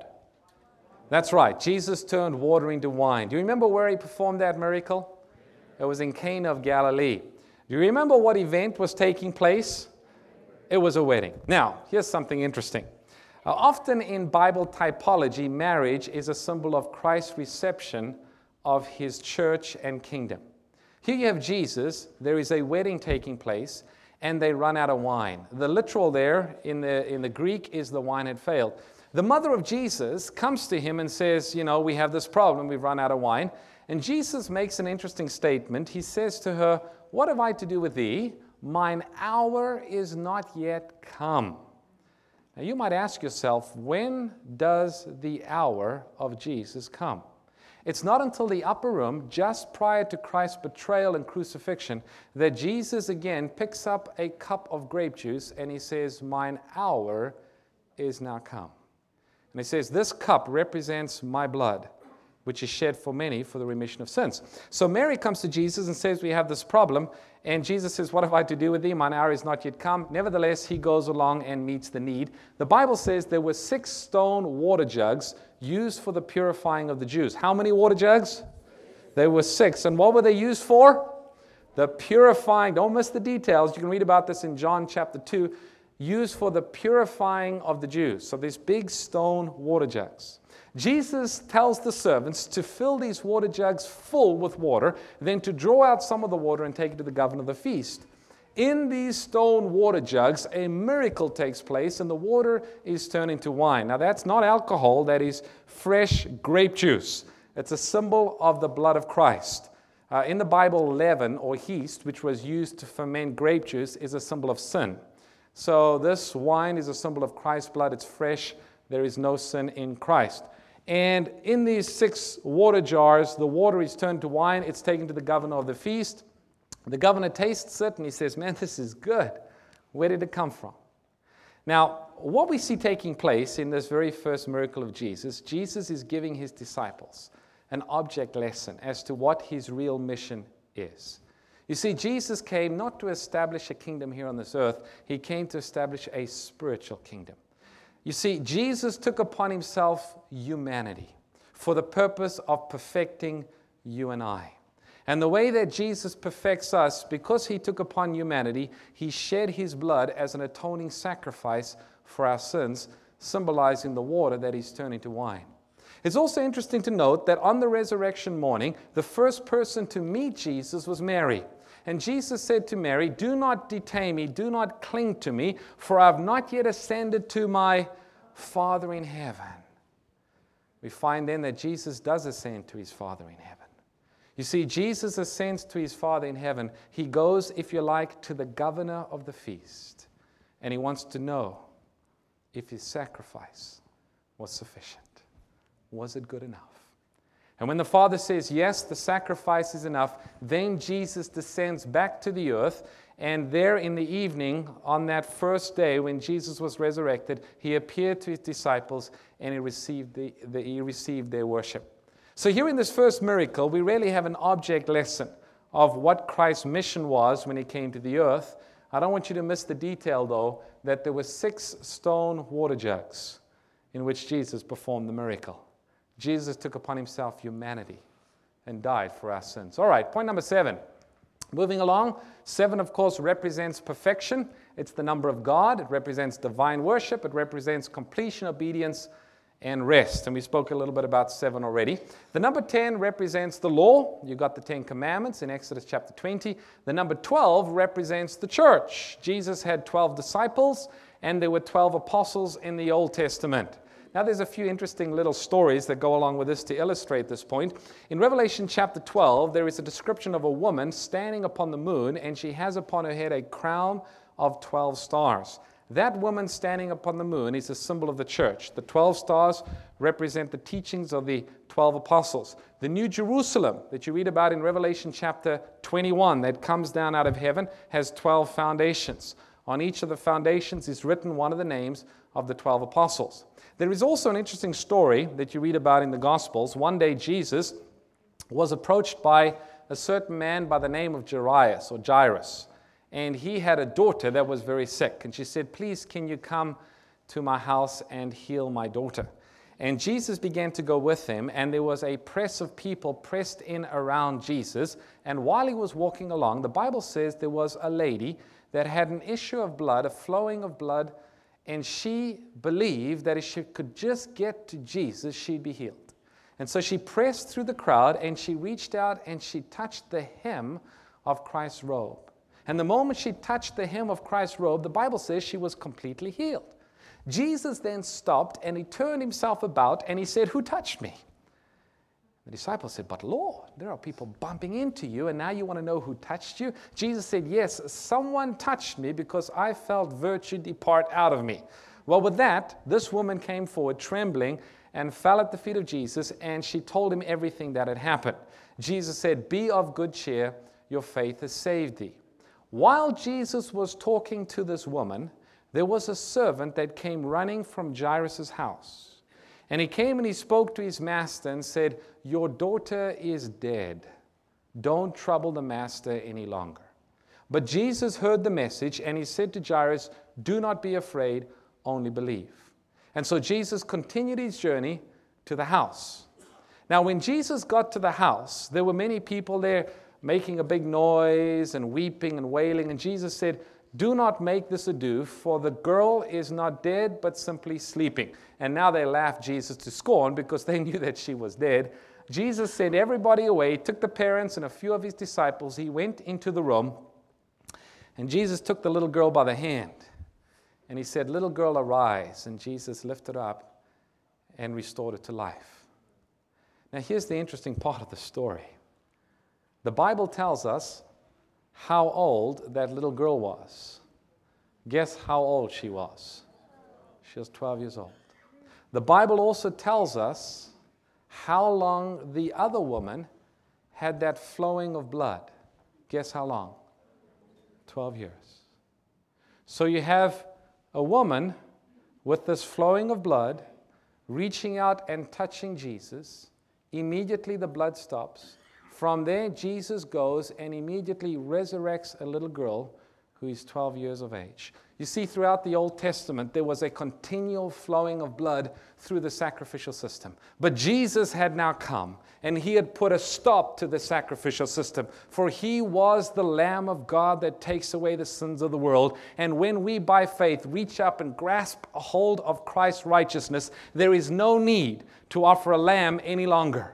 That's right. Jesus turned water into wine. Do you remember where he performed that miracle? It was in Cana of Galilee. Do you remember what event was taking place? It was a wedding. Now, here's something interesting. Uh, often in Bible typology, marriage is a symbol of Christ's reception of his church and kingdom. Here you have Jesus. There is a wedding taking place, and they run out of wine. The literal there in the, in the Greek is the wine had failed. The mother of Jesus comes to him and says, you know, we have this problem, we've run out of wine. And Jesus makes an interesting statement. He says to her, "What have I to do with thee? Mine hour is not yet come." Now you might ask yourself, when does the hour of Jesus come? It's not until the upper room, just prior to Christ's betrayal and crucifixion, that Jesus again picks up a cup of grape juice and he says, "Mine hour is now come." And he says, "This cup represents my blood, which is shed for many for the remission of sins." So Mary comes to Jesus and says, "We have this problem." And Jesus says, "What have I to do with thee? Mine hour is not yet come." Nevertheless, he goes along and meets the need. The Bible says there were six stone water jugs used for the purifying of the Jews. How many water jugs? There were six. And what were they used for? The purifying. Don't miss the details. You can read about this in John chapter two. Used for the purifying of the Jews. So these big stone water jugs. Jesus tells the servants to fill these water jugs full with water, then to draw out some of the water and take it to the governor of the feast. in these stone water jugs, a miracle takes place and the water is turned into wine. Now that's not alcohol, that is fresh grape juice. It's a symbol of the blood of Christ. Uh, in the Bible, leaven or yeast, which was used to ferment grape juice, is a symbol of sin. So this wine is a symbol of Christ's blood. It's fresh. There is no sin in Christ. And in these six water jars, the water is turned to wine. It's taken to the governor of the feast. The governor tastes it and he says, man, this is good. Where did it come from? Now, what we see taking place in this very first miracle of Jesus, Jesus is giving his disciples an object lesson as to what his real mission is. You see, Jesus came not to establish a kingdom here on this earth. He came to establish a spiritual kingdom. You see, Jesus took upon himself humanity for the purpose of perfecting you and I. And the way that Jesus perfects us, because he took upon humanity, he shed his blood as an atoning sacrifice for our sins, symbolizing the water that he's turned into wine. It's also interesting to note that on the resurrection morning, the first person to meet Jesus was Mary. And Jesus said to Mary, do not detain me, do not cling to me, for I have not yet ascended to my Father in heaven. We find then that Jesus does ascend to his Father in heaven. You see, Jesus ascends to his Father in heaven. He goes, if you like, to the governor of the feast. And he wants to know if his sacrifice was sufficient. Was it good enough? And when the Father says, yes, the sacrifice is enough, then Jesus descends back to the earth. And there in the evening, on that first day when Jesus was resurrected, he appeared to his disciples and he received, the, the, he received their worship. So here in this first miracle, we really have an object lesson of what Christ's mission was when he came to the earth. I don't want you to miss the detail, though, that there were six stone water jugs in which Jesus performed the miracle. Jesus took upon himself humanity and died for our sins. All right, point number seven. Moving along, seven, of course, represents perfection. It's the number of God. It represents divine worship. It represents completion, obedience, and rest. And we spoke a little bit about seven already. The number ten represents the law. You got the Ten Commandments in Exodus chapter twenty. The number twelve represents the church. Jesus had twelve disciples, and there were twelve apostles in the Old Testament. Now, there's a few interesting little stories that go along with this to illustrate this point. In Revelation chapter twelve, there is a description of a woman standing upon the moon, and she has upon her head a crown of twelve stars. That woman standing upon the moon is a symbol of the church. The twelve stars represent the teachings of the twelve apostles. The New Jerusalem that you read about in Revelation chapter twenty-one that comes down out of heaven has twelve foundations. On each of the foundations is written one of the names of the twelve apostles. There is also an interesting story that you read about in the Gospels. One day Jesus was approached by a certain man by the name of Jairus or Jairus. And he had a daughter that was very sick. And she said, please, can you come to my house and heal my daughter? And Jesus began to go with him, and there was a press of people pressed in around Jesus. And while he was walking along, the Bible says there was a lady that had an issue of blood, a flowing of blood, and she believed that if she could just get to Jesus, she'd be healed. And so she pressed through the crowd, and she reached out and she touched the hem of Christ's robe. And the moment she touched the hem of Christ's robe, the Bible says she was completely healed. Jesus then stopped and he turned himself about and he said, who touched me? The disciples said, but Lord, there are people bumping into you and now you want to know who touched you? Jesus said, yes, someone touched me because I felt virtue depart out of me. Well, with that, this woman came forward trembling and fell at the feet of Jesus, and she told him everything that had happened. Jesus said, be of good cheer, your faith has saved thee. While Jesus was talking to this woman, there was a servant that came running from Jairus' house. And he came and he spoke to his master and said, your daughter is dead. Don't trouble the master any longer. But Jesus heard the message and he said to Jairus, do not be afraid, only believe. And so Jesus continued his journey to the house. Now, when Jesus got to the house, there were many people there making a big noise and weeping and wailing. And Jesus said, do not make this ado, for the girl is not dead, but simply sleeping. And now they laughed Jesus to scorn because they knew that she was dead. Jesus sent everybody away, took the parents and a few of his disciples. He went into the room And Jesus took the little girl by the hand, and he said, "Little girl, arise." And Jesus lifted her up and restored her to life. Now, here's the interesting part of the story. The Bible tells us how old that little girl was. Guess how old she was? She was twelve years old. The Bible also tells us how long the other woman had that flowing of blood. Guess how long? twelve years. So you have a woman with this flowing of blood reaching out and touching Jesus. Immediately the blood stops. From there, Jesus goes and immediately resurrects a little girl who is twelve years of age. You see, throughout the Old Testament, there was a continual flowing of blood through the sacrificial system. But Jesus had now come, and he had put a stop to the sacrificial system, for he was the Lamb of God that takes away the sins of the world. And when we, by faith, reach up and grasp a hold of Christ's righteousness, there is no need to offer a lamb any longer.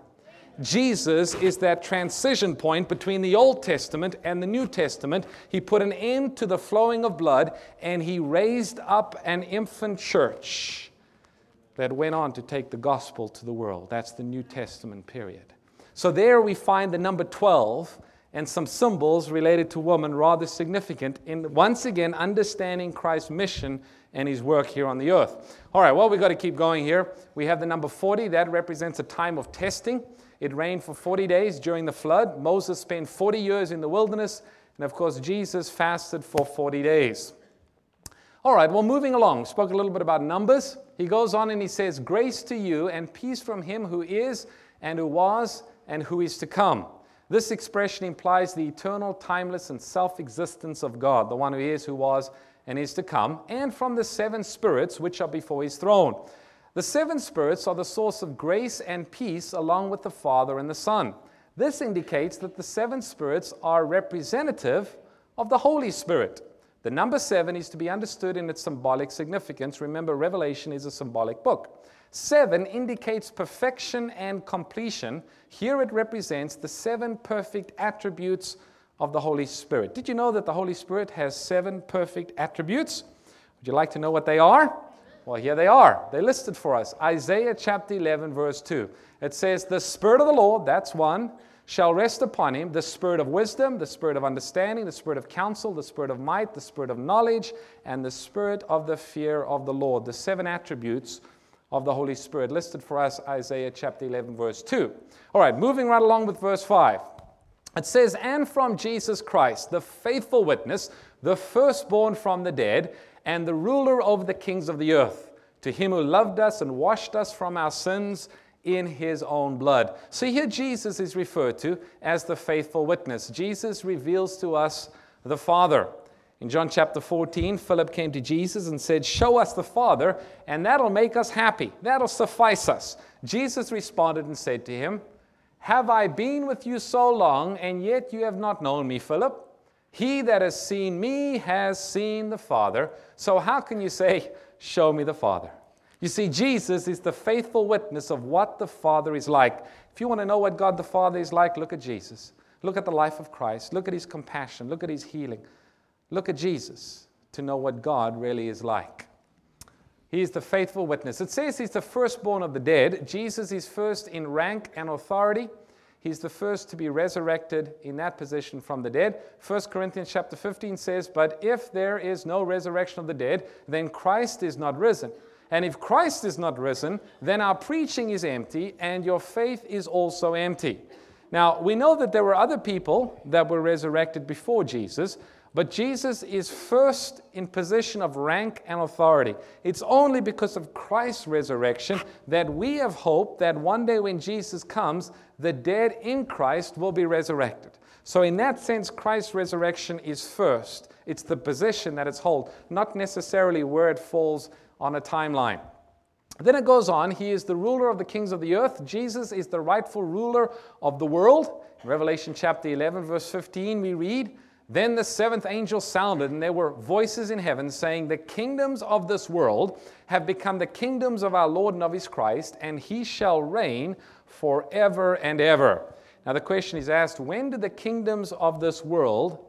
Jesus is that transition point between the Old Testament and the New Testament. He put an end to the flowing of blood, and he raised up an infant church that went on to take the gospel to the world. That's the New Testament period. So there we find the number twelve and some symbols related to woman rather significant in, once again, understanding Christ's mission and his work here on the earth. All right, well, we've got to keep going here. We have the number forty. That represents a time of testing. It rained for forty days during the flood. Moses spent forty years in the wilderness. And of course, Jesus fasted for forty days. All right, well, moving along. Spoke a little bit about numbers. He goes on and he says, "Grace to you and peace from him who is and who was and who is to come." This expression implies the eternal, timeless, and self-existence of God, the one who is, who was, and is to come, and from the seven spirits which are before his throne. The seven spirits are the source of grace and peace along with the Father and the Son. This indicates that the seven spirits are representative of the Holy Spirit. The number seven is to be understood in its symbolic significance. Remember, Revelation is a symbolic book. Seven indicates perfection and completion. Here it represents the seven perfect attributes of the Holy Spirit. Did you know that the Holy Spirit has seven perfect attributes? Would you like to know what they are? Well, here they are. They're listed for us. Isaiah chapter eleven, verse two. It says, "The Spirit of the Lord," that's one, "shall rest upon him, the Spirit of wisdom, the Spirit of understanding, the Spirit of counsel, the Spirit of might, the Spirit of knowledge, and the Spirit of the fear of the Lord." The seven attributes of the Holy Spirit listed for us, Isaiah chapter eleven, verse two. All right, moving right along with verse five. It says, "And from Jesus Christ, the faithful witness, the firstborn from the dead, and the ruler over the kings of the earth, to him who loved us and washed us from our sins in his own blood." So here Jesus is referred to as the faithful witness. Jesus reveals to us the Father. In John chapter fourteen, Philip came to Jesus and said, "Show us the Father, and that'll make us happy. That'll suffice us." Jesus responded and said to him, "Have I been with you so long, and yet you have not known me, Philip? He that has seen me has seen the Father. So how can you say, 'Show me the Father'?" You see, Jesus is the faithful witness of what the Father is like. If you want to know what God the Father is like, look at Jesus. Look at the life of Christ. Look at his compassion. Look at his healing. Look at Jesus to know what God really is like. He is the faithful witness. It says he's the firstborn of the dead. Jesus is first in rank and authority. He's the first to be resurrected in that position from the dead. First Corinthians chapter fifteen says, "But if there is no resurrection of the dead, then Christ is not risen. And if Christ is not risen, then our preaching is empty, and your faith is also empty." Now, we know that there were other people that were resurrected before Jesus, but Jesus is first in position of rank and authority. It's only because of Christ's resurrection that we have hope that one day when Jesus comes, the dead in Christ will be resurrected. So in that sense, Christ's resurrection is first. It's the position that it's held, not necessarily where it falls on a timeline. Then it goes on, he is the ruler of the kings of the earth. Jesus is the rightful ruler of the world. In Revelation chapter eleven, verse fifteen, we read, "Then the seventh angel sounded, and there were voices in heaven saying, 'The kingdoms of this world have become the kingdoms of our Lord and of his Christ, and he shall reign forever and ever.'" Now the question is asked, when did the kingdoms of this world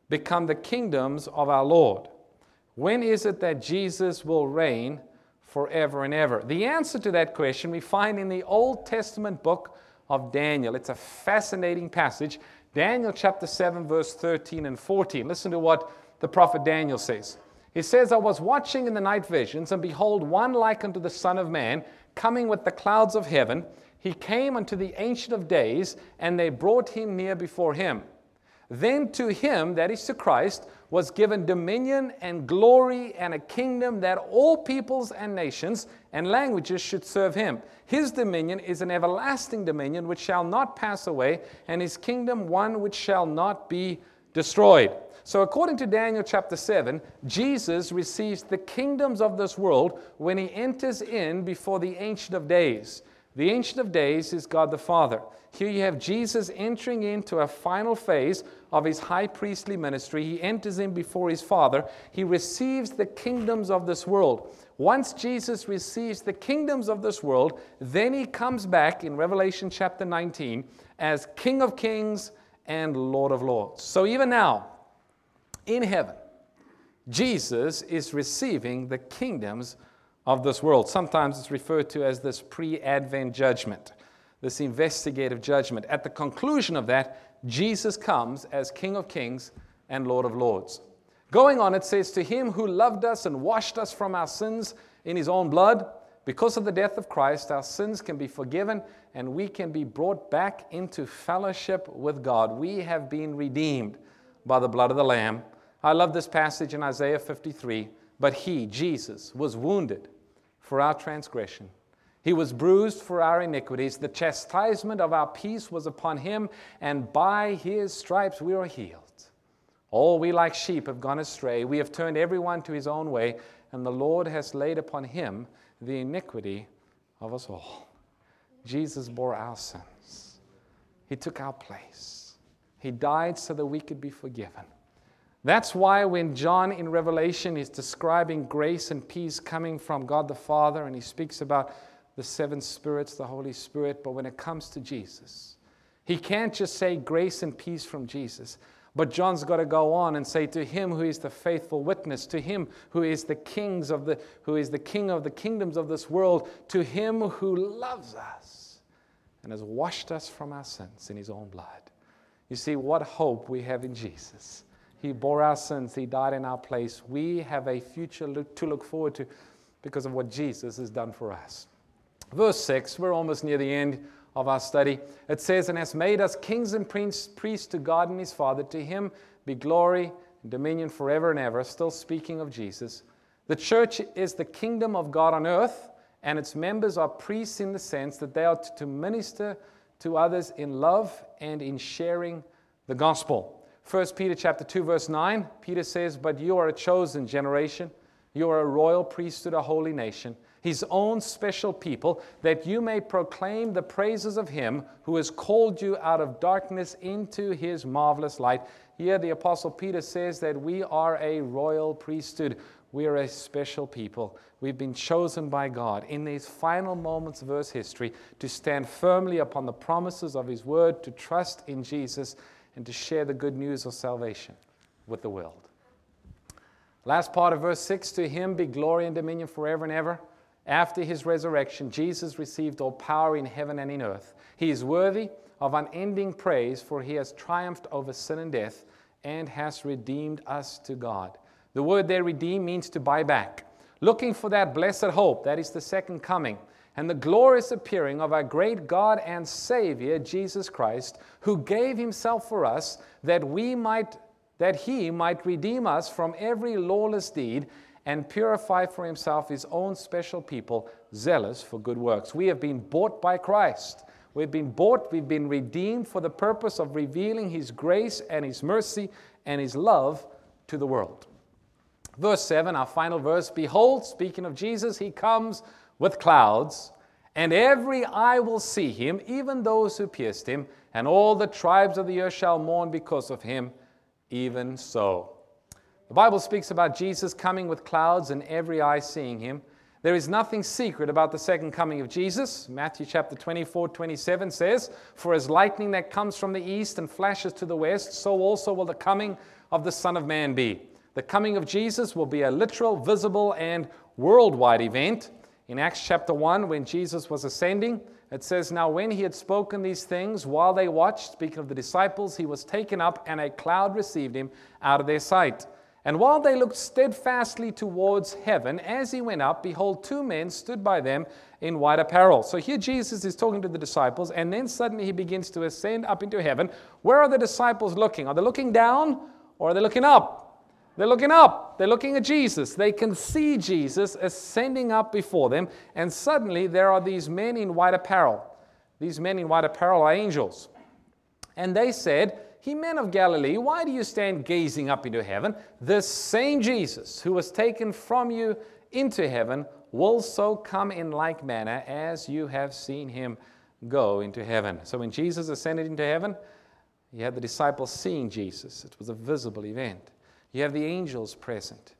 become the kingdoms of our Lord? When is it that Jesus will reign forever and ever? The answer to that question we find in the Old Testament book of Daniel. It's a fascinating passage. Daniel chapter seven, verse thirteen and fourteen. Listen to what the prophet Daniel says. He says, I was watching in the night visions, and behold, one like unto the Son of Man, coming with the clouds of heaven. He came unto the Ancient of Days, and they brought him near before him. Then to him, that is to Christ, was given dominion and glory and a kingdom that all peoples and nations and languages should serve him. His dominion is an everlasting dominion which shall not pass away, and his kingdom one which shall not be destroyed. So according to Daniel chapter seven, Jesus receives the kingdoms of this world when he enters in before the Ancient of Days. The Ancient of Days is God the Father. Here you have Jesus entering into a final phase of his high priestly ministry. He enters in before his Father. He receives the kingdoms of this world. Once Jesus receives the kingdoms of this world, then he comes back in Revelation chapter nineteen as King of Kings and Lord of Lords. So even now, in heaven, Jesus is receiving the kingdoms of this world. Sometimes it's referred to as this pre-Advent judgment, this investigative judgment. At the conclusion of that, Jesus comes as King of Kings and Lord of Lords. Going on, it says, to him who loved us and washed us from our sins in his own blood, because of the death of Christ, our sins can be forgiven and we can be brought back into fellowship with God. We have been redeemed by the blood of the Lamb. I love this passage in Isaiah fifty-three. But he, Jesus, was wounded for our transgression. He was bruised for our iniquities. The chastisement of our peace was upon him, and by his stripes we are healed. All we like sheep have gone astray. We have turned everyone to his own way, and the Lord has laid upon him the iniquity of us all. Jesus bore our sins. He took our place. He died so that we could be forgiven. That's why when John in Revelation is describing grace and peace coming from God the Father, and he speaks about the seven spirits, the Holy Spirit, but when it comes to Jesus, he can't just say grace and peace from Jesus, but John's got to go on and say, to him who is the faithful witness, to him who is the kings of the who is the king of the kingdoms of this world, to him who loves us and has washed us from our sins in his own blood. You see what hope we have in Jesus. He bore our sins. He died in our place. We have a future look, to look forward to because of what Jesus has done for us. Verse six, we're almost near the end of our study. It says, and has made us kings and priests to God and his Father. To him be glory and dominion forever and ever. Still speaking of Jesus. The church is the kingdom of God on earth, and its members are priests in the sense that they are to minister to others in love and in sharing the gospel. First Peter chapter two, verse nine, Peter says, but you are a chosen generation. You are a royal priesthood, a holy nation, his own special people, that you may proclaim the praises of him who has called you out of darkness into his marvelous light. Here the Apostle Peter says that we are a royal priesthood. We are a special people. We've been chosen by God in these final moments of earth's history to stand firmly upon the promises of his word, to trust in Jesus, and to share the good news of salvation with the world. Last part of verse six, to him be glory and dominion forever and ever. After his resurrection, Jesus received all power in heaven and in earth. He is worthy of unending praise, for he has triumphed over sin and death and has redeemed us to God. The word there, redeem, means to buy back. Looking for that blessed hope, that is the second coming, and the glorious appearing of our great God and Savior, Jesus Christ, who gave himself for us that we might, that he might redeem us from every lawless deed and purify for himself his own special people, zealous for good works. We have been bought by Christ. We've been bought, we've been redeemed for the purpose of revealing his grace and his mercy and his love to the world. Verse seven, our final verse, behold, speaking of Jesus, he comes with clouds, and every eye will see him, even those who pierced him, and all the tribes of the earth shall mourn because of him, even so. The Bible speaks about Jesus coming with clouds and every eye seeing him. There is nothing secret about the second coming of Jesus. Matthew chapter twenty-four, twenty-seven says, for as lightning that comes from the east and flashes to the west, so also will the coming of the Son of Man be? The coming of Jesus will be a literal, visible, and worldwide event. In Acts chapter one, when Jesus was ascending, it says, "Now when he had spoken these things, while they watched," speaking of the disciples, "he was taken up, and a cloud received him out of their sight. And while they looked steadfastly towards heaven, as he went up, behold, two men stood by them in white apparel." So here Jesus is talking to the disciples, and then suddenly he begins to ascend up into heaven. Where are the disciples looking? Are they looking down, or are they looking up? They're looking up. They're looking at Jesus. They can see Jesus ascending up before them, and suddenly there are these men in white apparel. These men in white apparel are angels. And they said, "Ye men of Galilee, why do you stand gazing up into heaven? This same Jesus who was taken from you into heaven will so come in like manner as you have seen him go into heaven." So when Jesus ascended into heaven, you had the disciples seeing Jesus. It was a visible event. You have the angels present.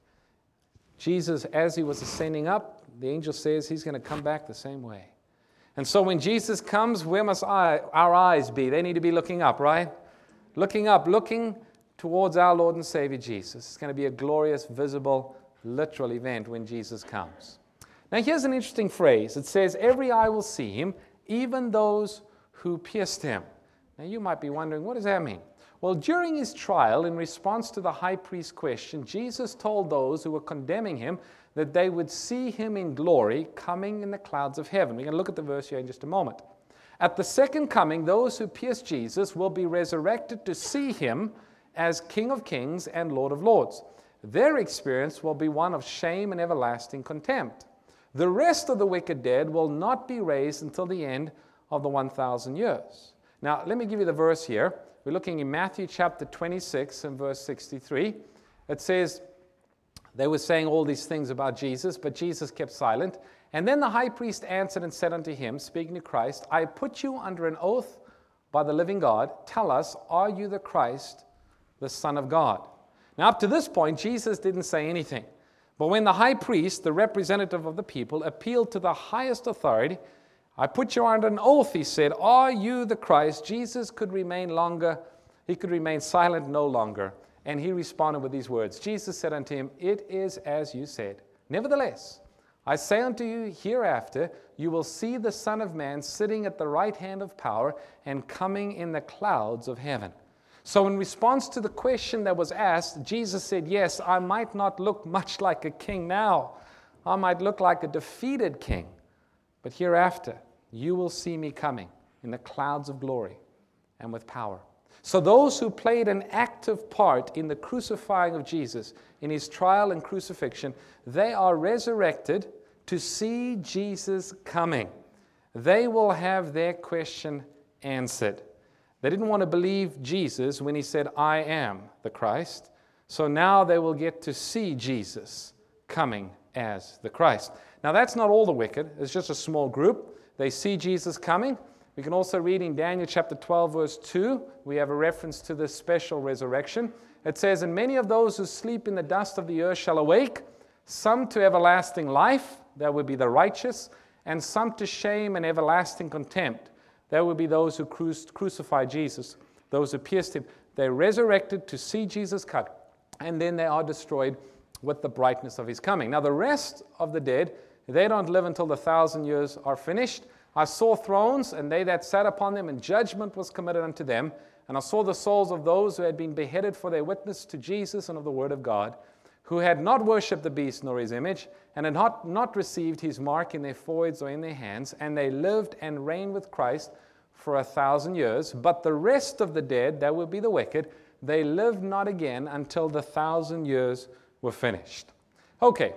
Jesus, as he was ascending up, the angel says he's going to come back the same way. And so when Jesus comes, where must I, our eyes be? They need to be looking up, right? Looking up, looking towards our Lord and Savior Jesus. It's going to be a glorious, visible, literal event when Jesus comes. Now here's an interesting phrase. It says, "Every eye will see him, even those who pierced him." Now you might be wondering, what does that mean? Well, during his trial, in response to the high priest's question, Jesus told those who were condemning him that they would see him in glory coming in the clouds of heaven. We're going to look at the verse here in just a moment. At the second coming, those who pierced Jesus will be resurrected to see him as King of Kings and Lord of Lords. Their experience will be one of shame and everlasting contempt. The rest of the wicked dead will not be raised until the end of the one thousand years. Now, let me give you the verse here. We're looking in Matthew chapter twenty-six and verse sixty-three. It says, they were saying all these things about Jesus, but Jesus kept silent. And then the high priest answered and said unto him, speaking to Christ, "I put you under an oath by the living God. Tell us, are you the Christ, the Son of God?" Now, up to this point, Jesus didn't say anything. But when the high priest, the representative of the people, appealed to the highest authority, "I put you under an oath," he said, "are you the Christ?" Jesus could remain longer. He could remain silent no longer. And he responded with these words. Jesus said unto him, "It is as you said. Nevertheless, I say unto you, hereafter you will see the Son of Man sitting at the right hand of power and coming in the clouds of heaven." So in response to the question that was asked, Jesus said, yes, I might not look much like a king now. I might look like a defeated king. But hereafter, you will see me coming in the clouds of glory and with power. So those who played an active part in the crucifying of Jesus, in his trial and crucifixion, they are resurrected to see Jesus coming. They will have their question answered. They didn't want to believe Jesus when he said, "I am the Christ." So now they will get to see Jesus coming as the Christ. Now that's not all the wicked. It's just a small group. They see Jesus coming. We can also read in Daniel chapter twelve, verse two, we have a reference to this special resurrection. It says, "And many of those who sleep in the dust of the earth shall awake, some to everlasting life," that would be the righteous, "and some to shame and everlasting contempt." That would be those who cru- crucified Jesus, those who pierced him. They're resurrected to see Jesus come, and then they are destroyed with the brightness of his coming. Now the rest of the dead, they don't live until the thousand years are finished. "I saw thrones, and they that sat upon them, and judgment was committed unto them. And I saw the souls of those who had been beheaded for their witness to Jesus and of the word of God, who had not worshipped the beast nor his image, and had not, not received his mark in their foreheads or in their hands. And they lived and reigned with Christ for a thousand years. But the rest of the dead," that would be the wicked, "they lived not again until the thousand years were finished." Okay.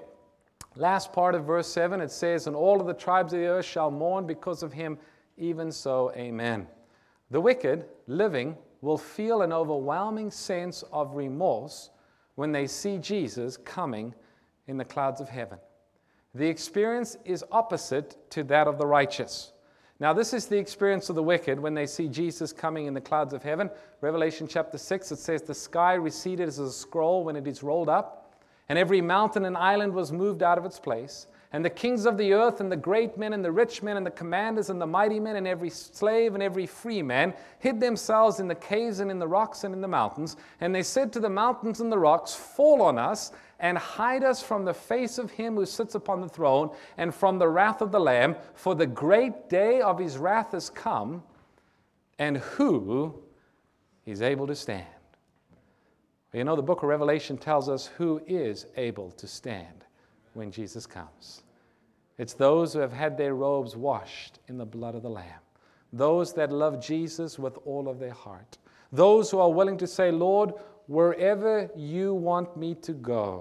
Last part of verse seven, it says, "And all of the tribes of the earth shall mourn because of him, even so, amen." The wicked, living, will feel an overwhelming sense of remorse when they see Jesus coming in the clouds of heaven. The experience is opposite to that of the righteous. Now, this is the experience of the wicked when they see Jesus coming in the clouds of heaven. Revelation chapter six, it says, "The sky receded as a scroll when it is rolled up, and every mountain and island was moved out of its place, And the kings of the earth, and the great men, and the rich men, and the commanders, and the mighty men, and every slave, and every free man, hid themselves in the caves, and in the rocks, and in the mountains. And they said to the mountains and the rocks, Fall on us, and hide us from the face of him who sits upon the throne, and from the wrath of the Lamb, for the great day of his wrath is come, and who is able to stand? You know, the book of Revelation tells us who is able to stand when Jesus comes. It's those who have had their robes washed in the blood of the Lamb. Those that love Jesus with all of their heart. Those who are willing to say, Lord, wherever you want me to go,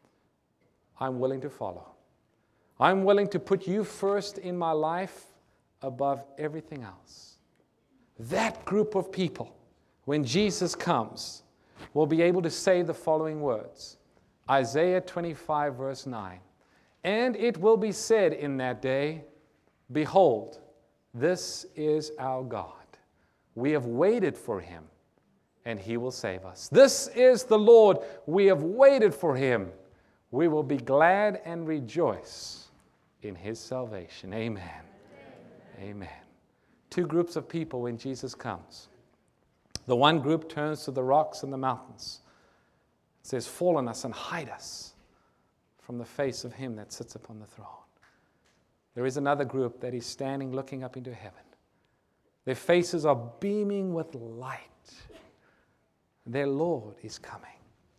I'm willing to follow. I'm willing to put you first in my life above everything else. That group of people, when Jesus comes, will be able to say the following words. Isaiah twenty-five, verse nine. And it will be said in that day, Behold, this is our God. We have waited for him, and he will save us. This is the Lord. We have waited for him. We will be glad and rejoice in his salvation. Amen. Amen. Amen. Two groups of people when Jesus comes. The one group turns to the rocks and the mountains. It says, Fall on us and hide us from the face of him that sits upon the throne. There is another group that is standing looking up into heaven. Their faces are beaming with light. Their Lord is coming.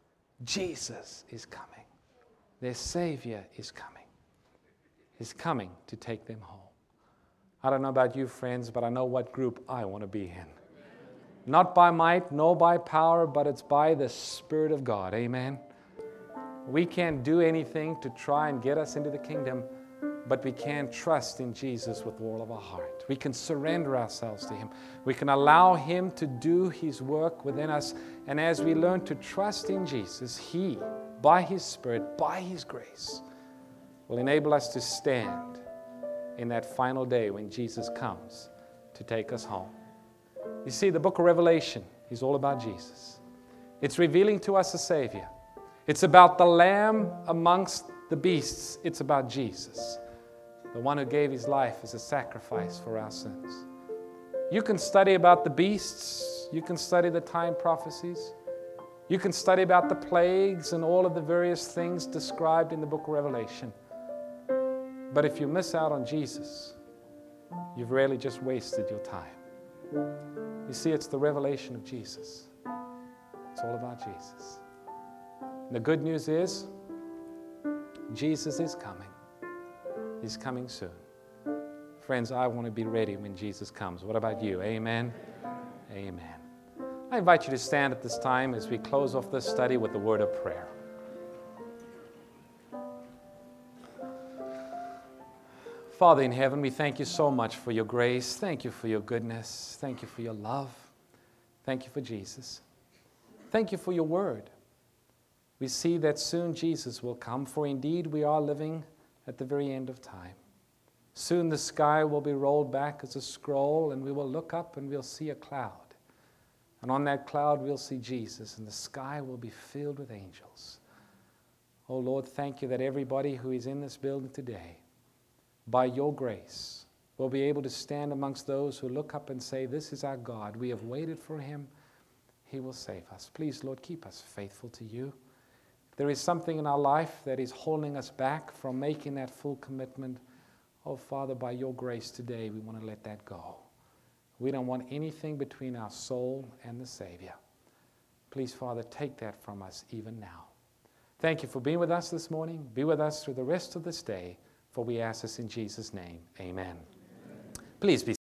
Jesus is coming. Their Savior is coming. He's coming to take them home. I don't know about you, friends, but I know what group I want to be in. Not by might, nor by power, but it's by the Spirit of God. Amen. We can't do anything to try and get us into the kingdom, but we can trust in Jesus with all of our heart. We can surrender ourselves to him. We can allow him to do his work within us. And as we learn to trust in Jesus, he, by his Spirit, by his grace, will enable us to stand in that final day when Jesus comes to take us home. You see, the book of Revelation is all about Jesus. It's revealing to us a Savior. It's about the Lamb amongst the beasts. It's about Jesus, the one who gave his life as a sacrifice for our sins. You can study about the beasts. You can study the time prophecies. You can study about the plagues and all of the various things described in the book of Revelation. But if you miss out on Jesus, you've really just wasted your time. You see, it's the revelation of Jesus. It's all about Jesus. And the good news is, Jesus is coming. He's coming soon. Friends, I want to be ready when Jesus comes. What about you? Amen? Amen. I invite you to stand at this time as we close off this study with the word of prayer. Father in heaven, we thank you so much for your grace. Thank you for your goodness. Thank you for your love. Thank you for Jesus. Thank you for your word. We see that soon Jesus will come, for indeed we are living at the very end of time. Soon the sky will be rolled back as a scroll, and we will look up and we'll see a cloud. And on that cloud we'll see Jesus, and the sky will be filled with angels. Oh Lord, thank you that everybody who is in this building today, by your grace, will be able to stand amongst those who look up and say, this is our God. We have waited for him. He will save us. Please, Lord, keep us faithful to you. If there is something in our life that is holding us back from making that full commitment, oh, Father, by your grace today, we want to let that go. We don't want anything between our soul and the Savior. Please, Father, take that from us even now. Thank you for being with us this morning. Be with us through the rest of this day. For we ask this in Jesus' name. Amen. Amen. Please be